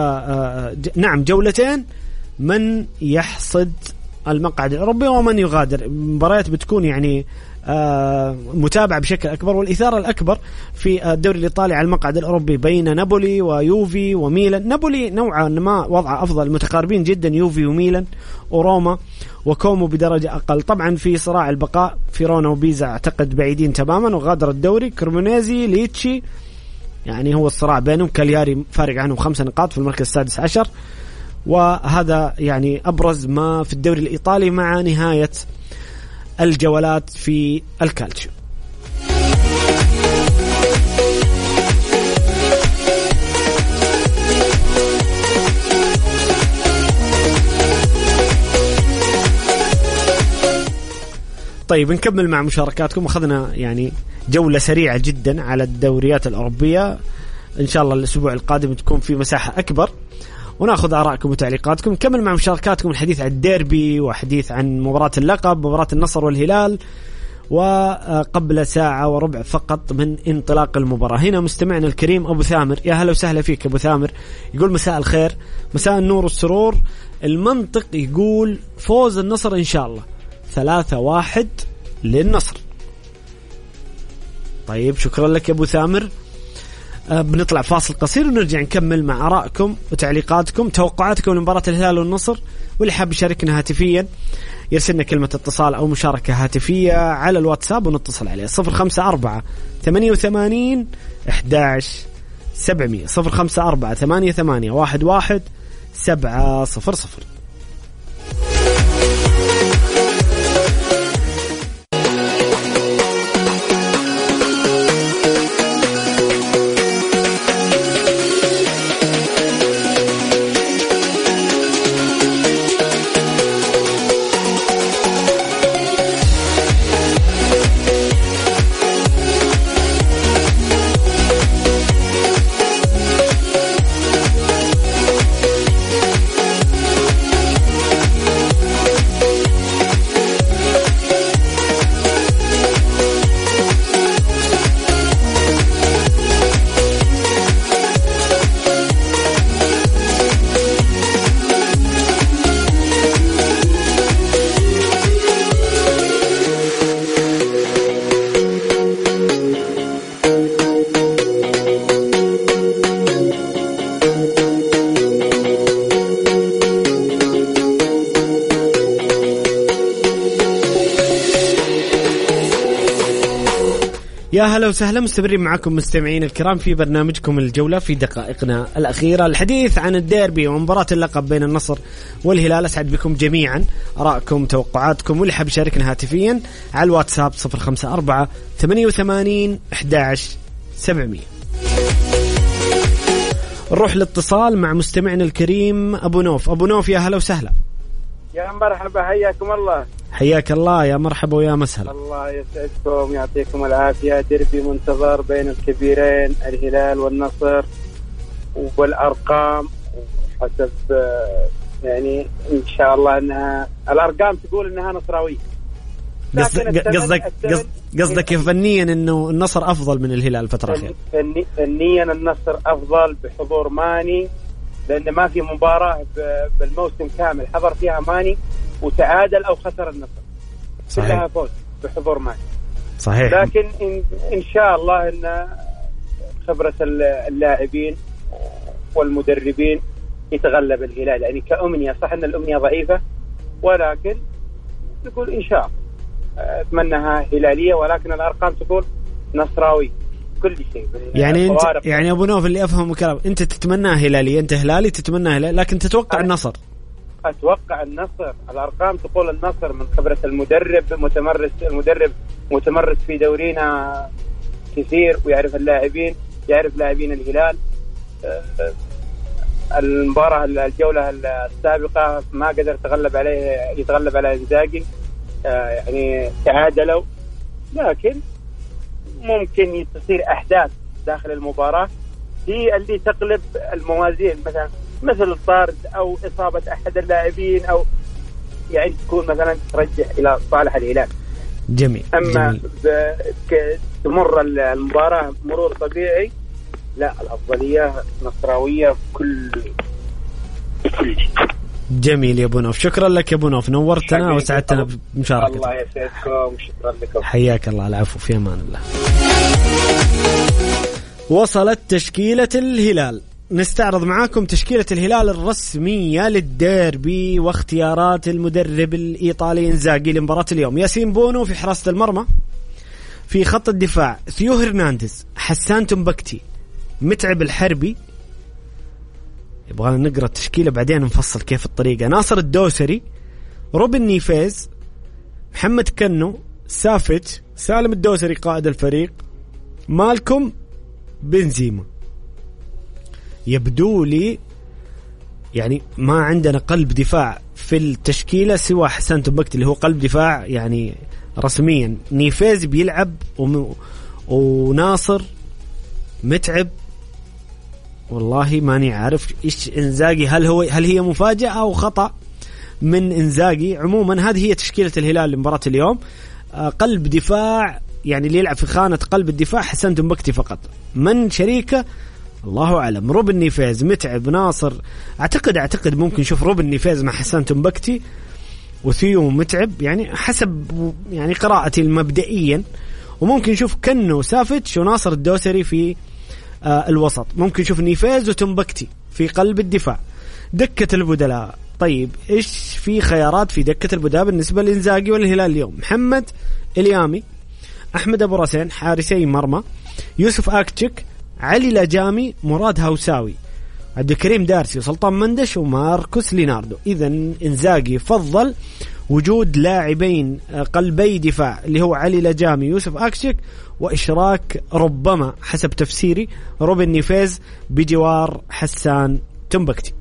جولتين من يحصد المقعد الأوروبي ومن يغادر. مباريات بتكون يعني متابعة بشكل أكبر والإثارة الأكبر في الدوري الإيطالي على المقعد الأوروبي بين نابولي ويوفي وميلان. نابولي نوعا ما وضع أفضل، متقاربين جدا يوفي وميلان. وروما وكومو بدرجة أقل. طبعا في صراع البقاء فيرونا وبيزا أعتقد بعيدين تماما وغادر الدوري. كرمونيزي ليتشي يعني هو الصراع بينهم. كالياري فارق عنهم 5 نقاط في المركز 16. وهذا يعني أبرز ما في الدوري الإيطالي مع نهاية الجولات في الكالتشيو. طيب نكمل مع مشاركاتكم. أخذنا يعني جولة سريعة جدا على الدوريات الأوروبية. إن شاء الله الأسبوع القادم تكون في مساحة أكبر وناخذ آراءكم وتعليقاتكم. نكمل مع مشاركاتكم الحديث عن الديربي وحديث عن مباراة اللقب، مباراة النصر والهلال. وقبل ساعة وربع فقط من انطلاق المباراة هنا مستمعنا الكريم أبو ثامر، يا هلا وسهلا فيك أبو ثامر، يقول مساء الخير، مساء النور والسرور. المنطق يقول فوز النصر إن شاء الله 3-1 للنصر. طيب شكرا لك يا أبو ثامر. بنطلع فاصل قصير ونرجع نكمل مع آرائكم وتعليقاتكم، توقعاتكم لمباراة الهلال والنصر. واللي حاب يشاركنا هاتفيا يرسلنا كلمة اتصال أو مشاركة هاتفية على الواتساب ونتصل عليه 054-88-11-700 054-88-11-700. يا هلا وسهلا، مستمرين معكم مستمعين الكرام في برنامجكم الجولة في دقائقنا الأخيرة، الحديث عن الديربي ومباراة اللقب بين النصر والهلال. أسعد بكم جميعا آراءكم توقعاتكم، واللي حاب يشاركنا هاتفيا على الواتساب 054-88-11-700. نروح الاتصال مع مستمعنا الكريم أبو نوف. أبو نوف يا هلا وسهلا. يا مرحبا، حياكم الله. حياك الله، يا مرحبا ويا مسهلا. الله يسعدكم، يعطيكم العافية. دربي منتظر بين الكبيرين الهلال والنصر، والأرقام حسب يعني إن شاء الله أنها الأرقام تقول أنها نصراوية. قصدك فنيا إنه النصر أفضل من الهلال الفترة الأخيرة؟ فنيا النصر أفضل بحضور ماني، لأن ما في مباراة بالموسم كامل حضر فيها ماني وتعادل أو خسر النصر. صحيح. كلها فوز بحضور ماني. صحيح. لكن إن شاء الله أن خبرة اللاعبين والمدربين يتغلب الهلال. يعني كأمنية، صح أن الأمنية ضعيفة، ولكن نقول إن شاء الله أتمنىها هلالية، ولكن الأرقام تقول نصراوي كل شيء. يعني أبو نوف اللي أفهم كلام، أنت تتمنى هلالية، أنت هلالي تتمنى هلالي، لكن تتوقع النصر. أتوقع النصر. الأرقام تقول النصر من خبرة المدرب متمرس في دورينا كثير، ويعرف اللاعبين، يعرف لاعبين الهلال. المباراة الجولة السابقة ما قدر يتغلب على إنزاغي، يعني تعادلوا، لكن ممكن تصير أحداث داخل المباراة هي اللي تقلب الموازين، مثل الطرد أو إصابة أحد اللاعبين، أو يعني تكون مثلا ترجح إلى صالح الهلال. جميل. أما تمر المباراة مرور طبيعي، لا، الأفضلية نصراوية كل جميل يا ابو نوف، شكرا لك يا ابو نوف، نورتنا وسعدتنا بمشاركتك. الله يسعدكم وشكرا لكم. حياك الله. العفو، في امان الله. وصلت تشكيلة الهلال، نستعرض معاكم تشكيلة الهلال الرسمية للديربي واختيارات المدرب الإيطالي إنزاغي لمباراة اليوم. ياسين بونو في حراسة المرمى، في خط الدفاع ثيو هرنانديز، حسان تنبكتي، متعب الحربي. يبغانا نقرأ التشكيلة بعدين نفصل كيف الطريقة. ناصر الدوسري، روبن نيفيز، محمد كنو، سافيتش، سالم الدوسري قائد الفريق، مالكم بنزيما. يبدو لي يعني ما عندنا قلب دفاع في التشكيلة سوى حسان تنبكتي اللي هو قلب دفاع يعني رسميا. نيفيز بيلعب وناصر متعب. والله ماني عارف إيش إنزاغي، هل هي مفاجأة أو خطأ من إنزاغي. عموما هذه هي تشكيلة الهلال لمباراة اليوم. قلب دفاع يعني اللي يلعب في خانة قلب الدفاع حسان تنبكتي فقط. من شريكه الله أعلم. روبن نيفيز، متعب، ناصر. أعتقد ممكن نشوف روبن نيفيز مع حسان تنبكتي وثيو متعب، يعني حسب يعني قراءتي المبدئيا. وممكن نشوف كنو سافيتش وناصر الدوسري في الوسط. ممكن نشوف نيفيز وتنبكتي في قلب الدفاع. دكة البدلاء، طيب إيش في خيارات في دكة البدلاء بالنسبة لإنزاغي والهلال اليوم؟ محمد اليامي، أحمد أبو راسين حارسي مرمى، يوسف آكتشيك، علي لجامي، مراد هوساوي، عبد الكريم دارسي، وسلطان مندش، وماركوس ليناردو. إذن إنزاغي فضل وجود لاعبين قلبي دفاع اللي هو علي لجامي، يوسف آكتشيك، وإشراك ربما حسب تفسيري روبن نيفيز بجوار حسان تنبكتي.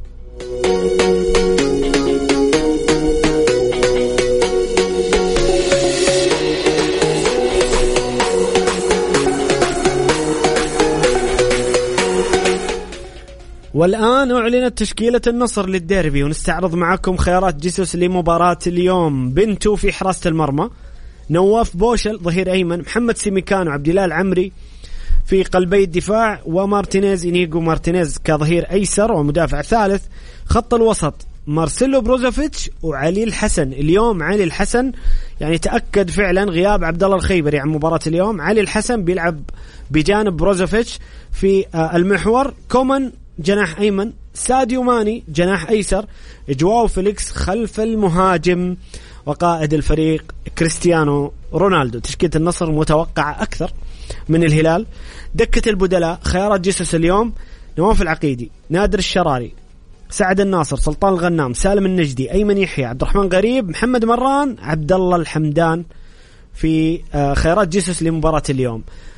والآن أعلنت تشكيلة النصر للديربي، ونستعرض معكم خيارات جيسوس لمباراة اليوم. بنتو في حراسة المرمى، نواف بوشل ظهير أيمن، محمد سيميكانو، عبد الله العمري في قلبي الدفاع، ومارتينيز إنيغو مارتينيز كظهير أيسر ومدافع ثالث. خط الوسط مارسيلو بروزوفيتش وعلي الحسن. اليوم علي الحسن يعني تأكد فعلا غياب عبد الله الخيبري عن مباراة اليوم. علي الحسن بيلعب بجانب بروزوفيتش في المحور. كومان جناح أيمن، ساديو ماني جناح أيسر، جواو فيليكس خلف المهاجم، وقائد الفريق كريستيانو رونالدو. تشكيلة النصر متوقعة أكثر من الهلال. دكة البدلاء خيارات جيسوس اليوم: نواف العقيدي، نادر الشراري، سعد الناصر، سلطان الغنام، سالم النجدي، أيمن يحيى، عبد الرحمن غريب، محمد مران، عبد الله الحمدان في خيارات جيسوس لمباراة اليوم.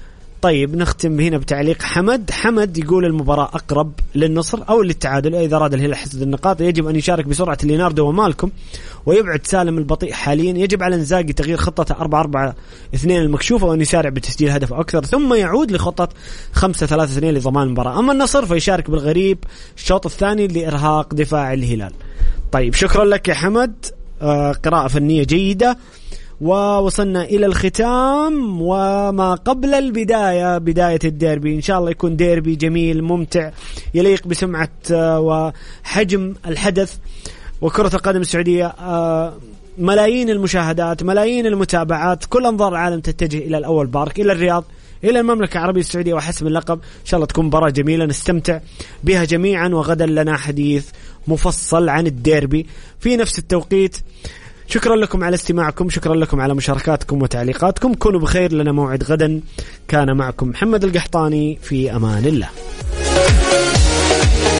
طيب نختم هنا بتعليق حمد يقول المباراة أقرب للنصر أو للتعادل، إذا أراد الهلال حصد النقاط يجب أن يشارك بسرعة ليناردو ومالكم ويبعد سالم البطيء حاليا. يجب على إنزاغي تغيير خطة 4-4-2 المكشوفة وأن يسارع بتسجيل هدف أكثر، ثم يعود لخطة 5-3-2 لضمان المباراة. أما النصر فيشارك بالغريب الشوط الثاني لإرهاق دفاع الهلال. طيب شكرا لك يا حمد، قراءة فنية جيدة. ووصلنا إلى الختام وما قبل البداية، بداية الديربي. إن شاء الله يكون ديربي جميل ممتع يليق بسمعة وحجم الحدث وكرة القدم السعودية. ملايين المشاهدات، ملايين المتابعات، كل أنظار العالم تتجه إلى الأول بارك، إلى الرياض، إلى المملكة العربية السعودية وحسم اللقب. إن شاء الله تكون مباراة جميلة نستمتع بها جميعا. وغدا لنا حديث مفصل عن الديربي في نفس التوقيت. شكرا لكم على استماعكم، شكرا لكم على مشاركاتكم وتعليقاتكم. كونوا بخير، لنا موعد غدا. كان معكم محمد القحطاني، في أمان الله.